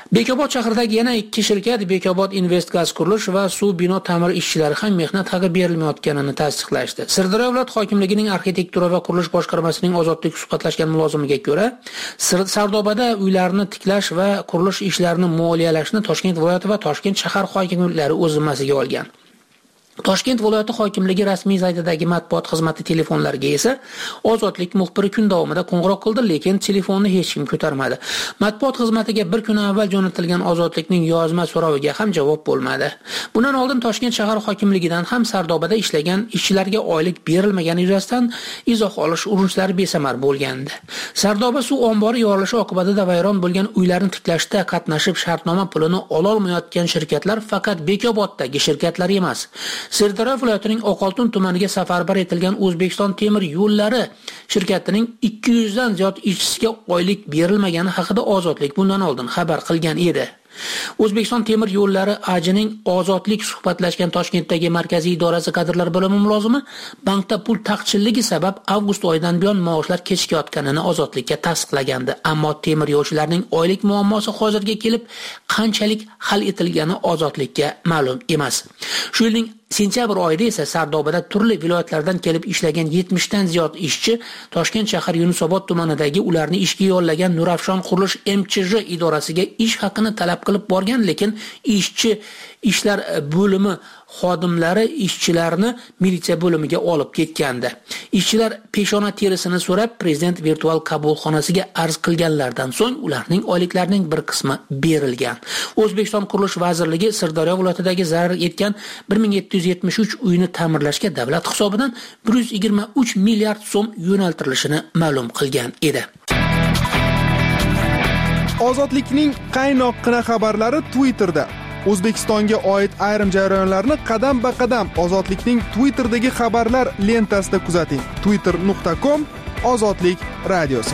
Speaker 11: Bekobod shahridagi yana ikki shirkat Bekobod Invest Gaz qurilish va suv bino ta'mir ishchilari ham mehnat haqi berilmayotganini tasdiqlashdi. Sirdaryo viloyat hokimligining arxitektura va qurilish boshqarmasining ozodlik suhbatlashgan mulozimiga ko'ra, Sardobada uylarni tiklash va qurilish ishlarini moliyalashni Toshkent viloyati va Toshkent shahar hokimliklari o'z zimmasiga olgan. Toshkent viloyati hokimligi rasmiy saytidagi matbuot xizmati telefonlariga esa Ozodlik muxbiri kun davomida qo'ng'iroq qildi, lekin telefonni hech kim ko'tarmadi. Matbuot xizmatiga bir kun avval jo'natilgan Ozodlikning yozma so'roviga ham javob bo'lmadi. Bundan oldin Toshkent shahar hokimligidan ham Sardobada ishlagan ishchilarga oylik berilmagani yuzasidan izoh olish urinishlari besamar bo'lgandi. Sardoba suv ombori yorilishi oqibatida vayron bo'lgan uylarni tiklashda qatnashib shartnoma pulini ola olmayotgan shirkatlar faqat Bekoboddagi shirkatlar emas. Sirdaryo viloyatining Oqoltin tumaniga safarbar etilgan O'zbekiston temir yo'llari shirkatining ikki yuz dan ziyod ishchisiga oylik berilmagani haqida Ozodlik bundan oldin xabar qilgan edi. O'zbekiston temir yo'llari ajining Ozodlik suhbatlashgan Toshkentdagi markaziy idorasi kadrlar bo'limi mulozimi bankda pul taqchilligi sabab avgust oyidan buyon maoshlar kechikayotganini Ozodlikka tasdiqlagandi. Ammo temir yo'lchilarning oylik muammosi hozirga kelib qanchalik hal etilgani Ozodlikka ma'lum emas. Shu yilning sentyabr oyida esa Sardobada turli viloyatlardan kelib ishlagan yetmish dan ziyod ishchi Toshkent shahar Yunusobod tumanidagi ularni ishga yollagan Nurafshon qurilish M Ch J idorasiga ish haqini talab qilib borgan, lekin ishchi ishlar bo'limi xodimlari ishchilarni militsiya bo'limiga olib ketgandi. Ishchilar peshona terisini so'rab prezident virtual qabulxonasiga arz qilganlardan so'ng ularning oyliklarining bir qismi berilgan. O'zbekiston qurilish vazirligi Sirdaryo viloyatidagi zarar yetgan bir ming yetti yuz yetmish uch uyni ta'mirlashga davlat hisobidan bir yuz yigirma uch milliard so'm yo'naltirilishini ma'lum qilgan edi.
Speaker 9: Ozodlikning qaynoqqina xabarlari Twitterda. O'zbekistonga oid ayrim jarayonlarni qadam-ba-qadam Ozodlikning Twitter'dagi xabarlar lentasida kuzating. twitter nuqta com Ozodlik radiosi.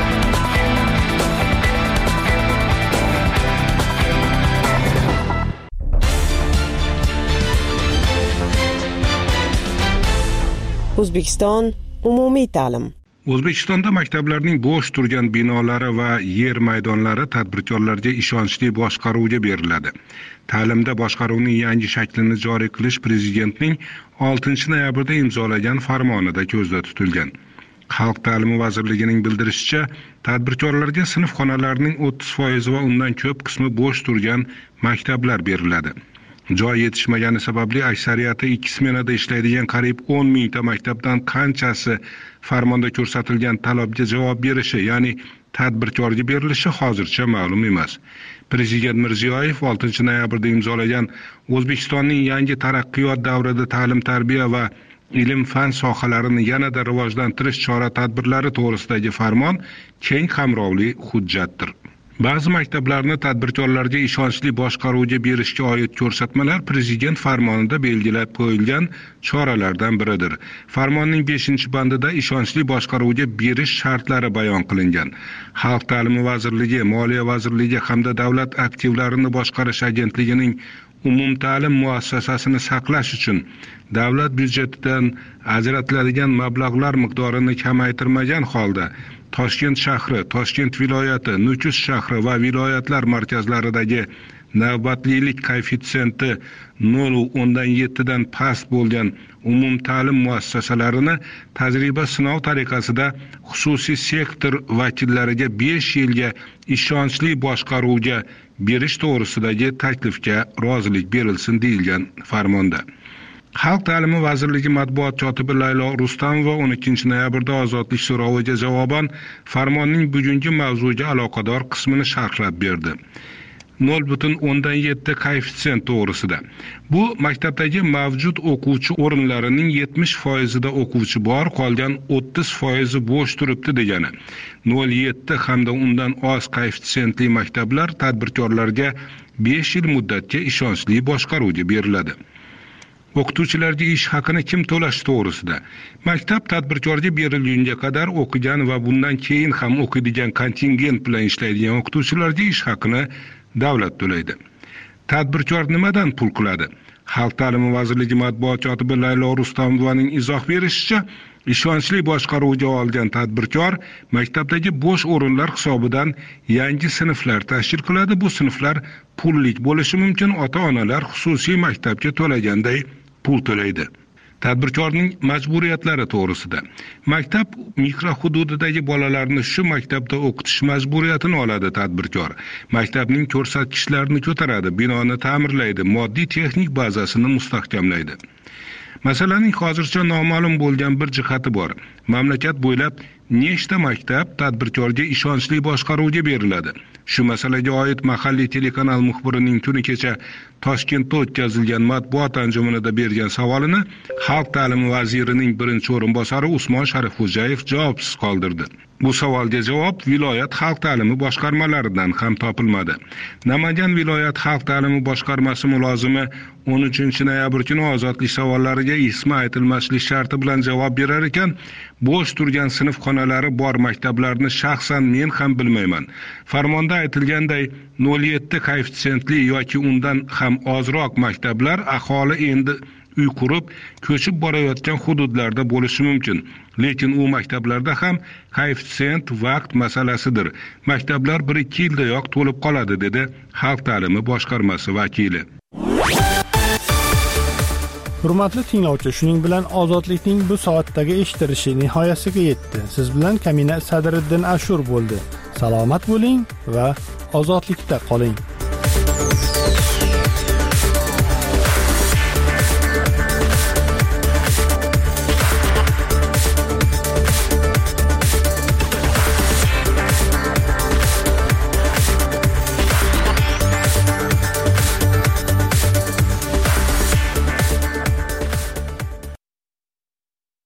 Speaker 2: O'zbekiston umumiy ta'lim.
Speaker 4: O'zbekistonda maktablarning bo'sh turgan binolari va yer maydonlari tadbirkorlarga ishonchli boshqaruvga beriladi. Ta'limda boshqaruvning yangi shaklini joriy qilish prezidentning oltinchi noyabrda imzolagan farmonida ko'zda tutilgan. Xalq ta'limi vazirligining bildirishicha, tadbirkorlarga sinf xonalarining o'ttiz foiz va undan ko'p qismi bo'sh turgan maktablar beriladi. Joy yetishmagani sababli aksariyati ikki smenada ishlaydigan qariyb o'n mingta maktabdan qanchasi farmonda ko'rsatilgan talabga javob berishi, ya'ni tadbirkorga berilishi hozircha ma'lum emas. Prezident Mirziyoyev oltinchi noyabrda imzolagan O'zbekistonning yangi taraqqiyot davrida ta'lim-tarbiya va ilm-fan sohalarini yanada rivojlantirish chora-tadbirlari to'g'risidagi farmon keng qamrovli hujjatdir. Ba'zi maktablarni tadbirkorlarga ishonchli boshqaruvga berishga oid ko'rsatmalar prezident farmonida belgilab qo'yilgan choralardan biridir. Farmonning beshinchi bandida ishonchli boshqaruvga berish shartlari bayon qilingan. Xalq ta'limi vazirligi, Moliya vazirligi hamda davlat aktivlarini boshqarish agentligining umumta'lim muassasasini saqlash uchun davlat byudjetidan ajratiladigan mablag'lar miqdorini kamaytirmagan holda Toshkent shahri, Toshkent viloyati, Nukus shahri va viloyatlar markazlaridagi navbatlilik koeffitsiyenti nol nuqta o'ndan yetti dan past bo'lgan umumta'lim muassasalarini tajriba sinov tariqasida xususiy sektor vakillariga besh yilga ishonchli boshqaruvga berish to'g'risidagi taklifga rozilik berilsin deyilgan farmonda. Xalq ta'limi vazirligi matbuot kotibi Laylo Rustamova o'n ikkinchi noyabrda Ozodlik so'roviga javoban farmonning bugungi mavzuga aloqador qismini sharhlab berdi. nol butun o'ndan yetti koeffitsient to'g'risida. Bu maktabdagi mavjud o'quvchi o'rinlarining yetmish foizida o'quvchi bor, qolgan o'ttiz foizi bo'sh turibdi degani. nol nuqta yetti hamda undan oz koeffitsiyentli maktablar tadbirkorlarga besh yil muddatga ishonchli boshqaruvga beriladi. O'qituvchilarga ish haqini kim to'lash to'g'risida. Maktab tadbirkorga berilgunga qadar o'qigan va bundan keyin ham o'qiydigan kontingent bilan ishlaydigan o'qituvchilarga ish haqini davlat to'laydi. Tadbirkor nimadan pul qiladi? Xalq ta'limi vazirligi matbuot kotibi Laylo Rustamovaning izoh berishicha, ishonchli boshqaruvga olgan tadbirkor maktabdagi bo'sh o'rinlar hisobidan yangi sinflar tashkil qiladi. Bu sinflar pullik bo'lishi mumkin. Ota-onalar xususiy maktabga to'laganday pul to'laydi. Tadbirkorning majburiyatlari to'g'risida. Maktab mikrohududidagi bolalarni shu maktabda o'qitish majburiyatini oladi tadbirkor. Maktabning ko'rsatkichlarini ko'taradi, binoni ta'mirlaydi, moddiy texnik bazasini mustahkamlaydi. Masalaning hozircha noma'lum bo'lgan bir jihati bor. Mamlakat bo'ylab nechta maktab tadbirkorga ishonchli boshqaruvga beriladi? Shu masalaga oid mahalliy telekanal muxbirining kuni kecha Toshkentda o'tkazilgan matbuot anjumanida bergan savolini Xalq ta'limi vazirining birinchi o'rinbosari Usmon Sharifxo'jayev javobsiz qoldirdi. Bu savolga javob viloyat xalq ta'limi boshqarmalaridan ham topilmadi. Namangan viloyat xalq ta'limi boshqarmasi mulozimi o'n uchinchi noyabr kuni ozodlik savollariga ismi aytilmaslik sharti bilan javob berar ekan, bo'sh turgan sinf xonalari bor maktablarni shaxsan men ham bilmayman. Farmonda aytilganday nol yetti koeffitsiyentli yoki undan ham ozroq maktablar aholi endi uy qurib, ko'chib borayotgan hududlarda bo'lishi mumkin. Lekin u maktablarda ham koeffitsient vaqt masalasidir. Maktablar bir ikki yildayoq to'lib qoladi, dedi Xalq ta'limi boshqarmasi vakili.
Speaker 1: Hurmatli tinglovchi, shuning bilan ozodlikning bu soatdagi eshitilishi nihoyasiga yetdi. Siz bilan Kamina Sadriddin Ashur bo'ldi. Salomat bo'ling va ozodlikda qoling.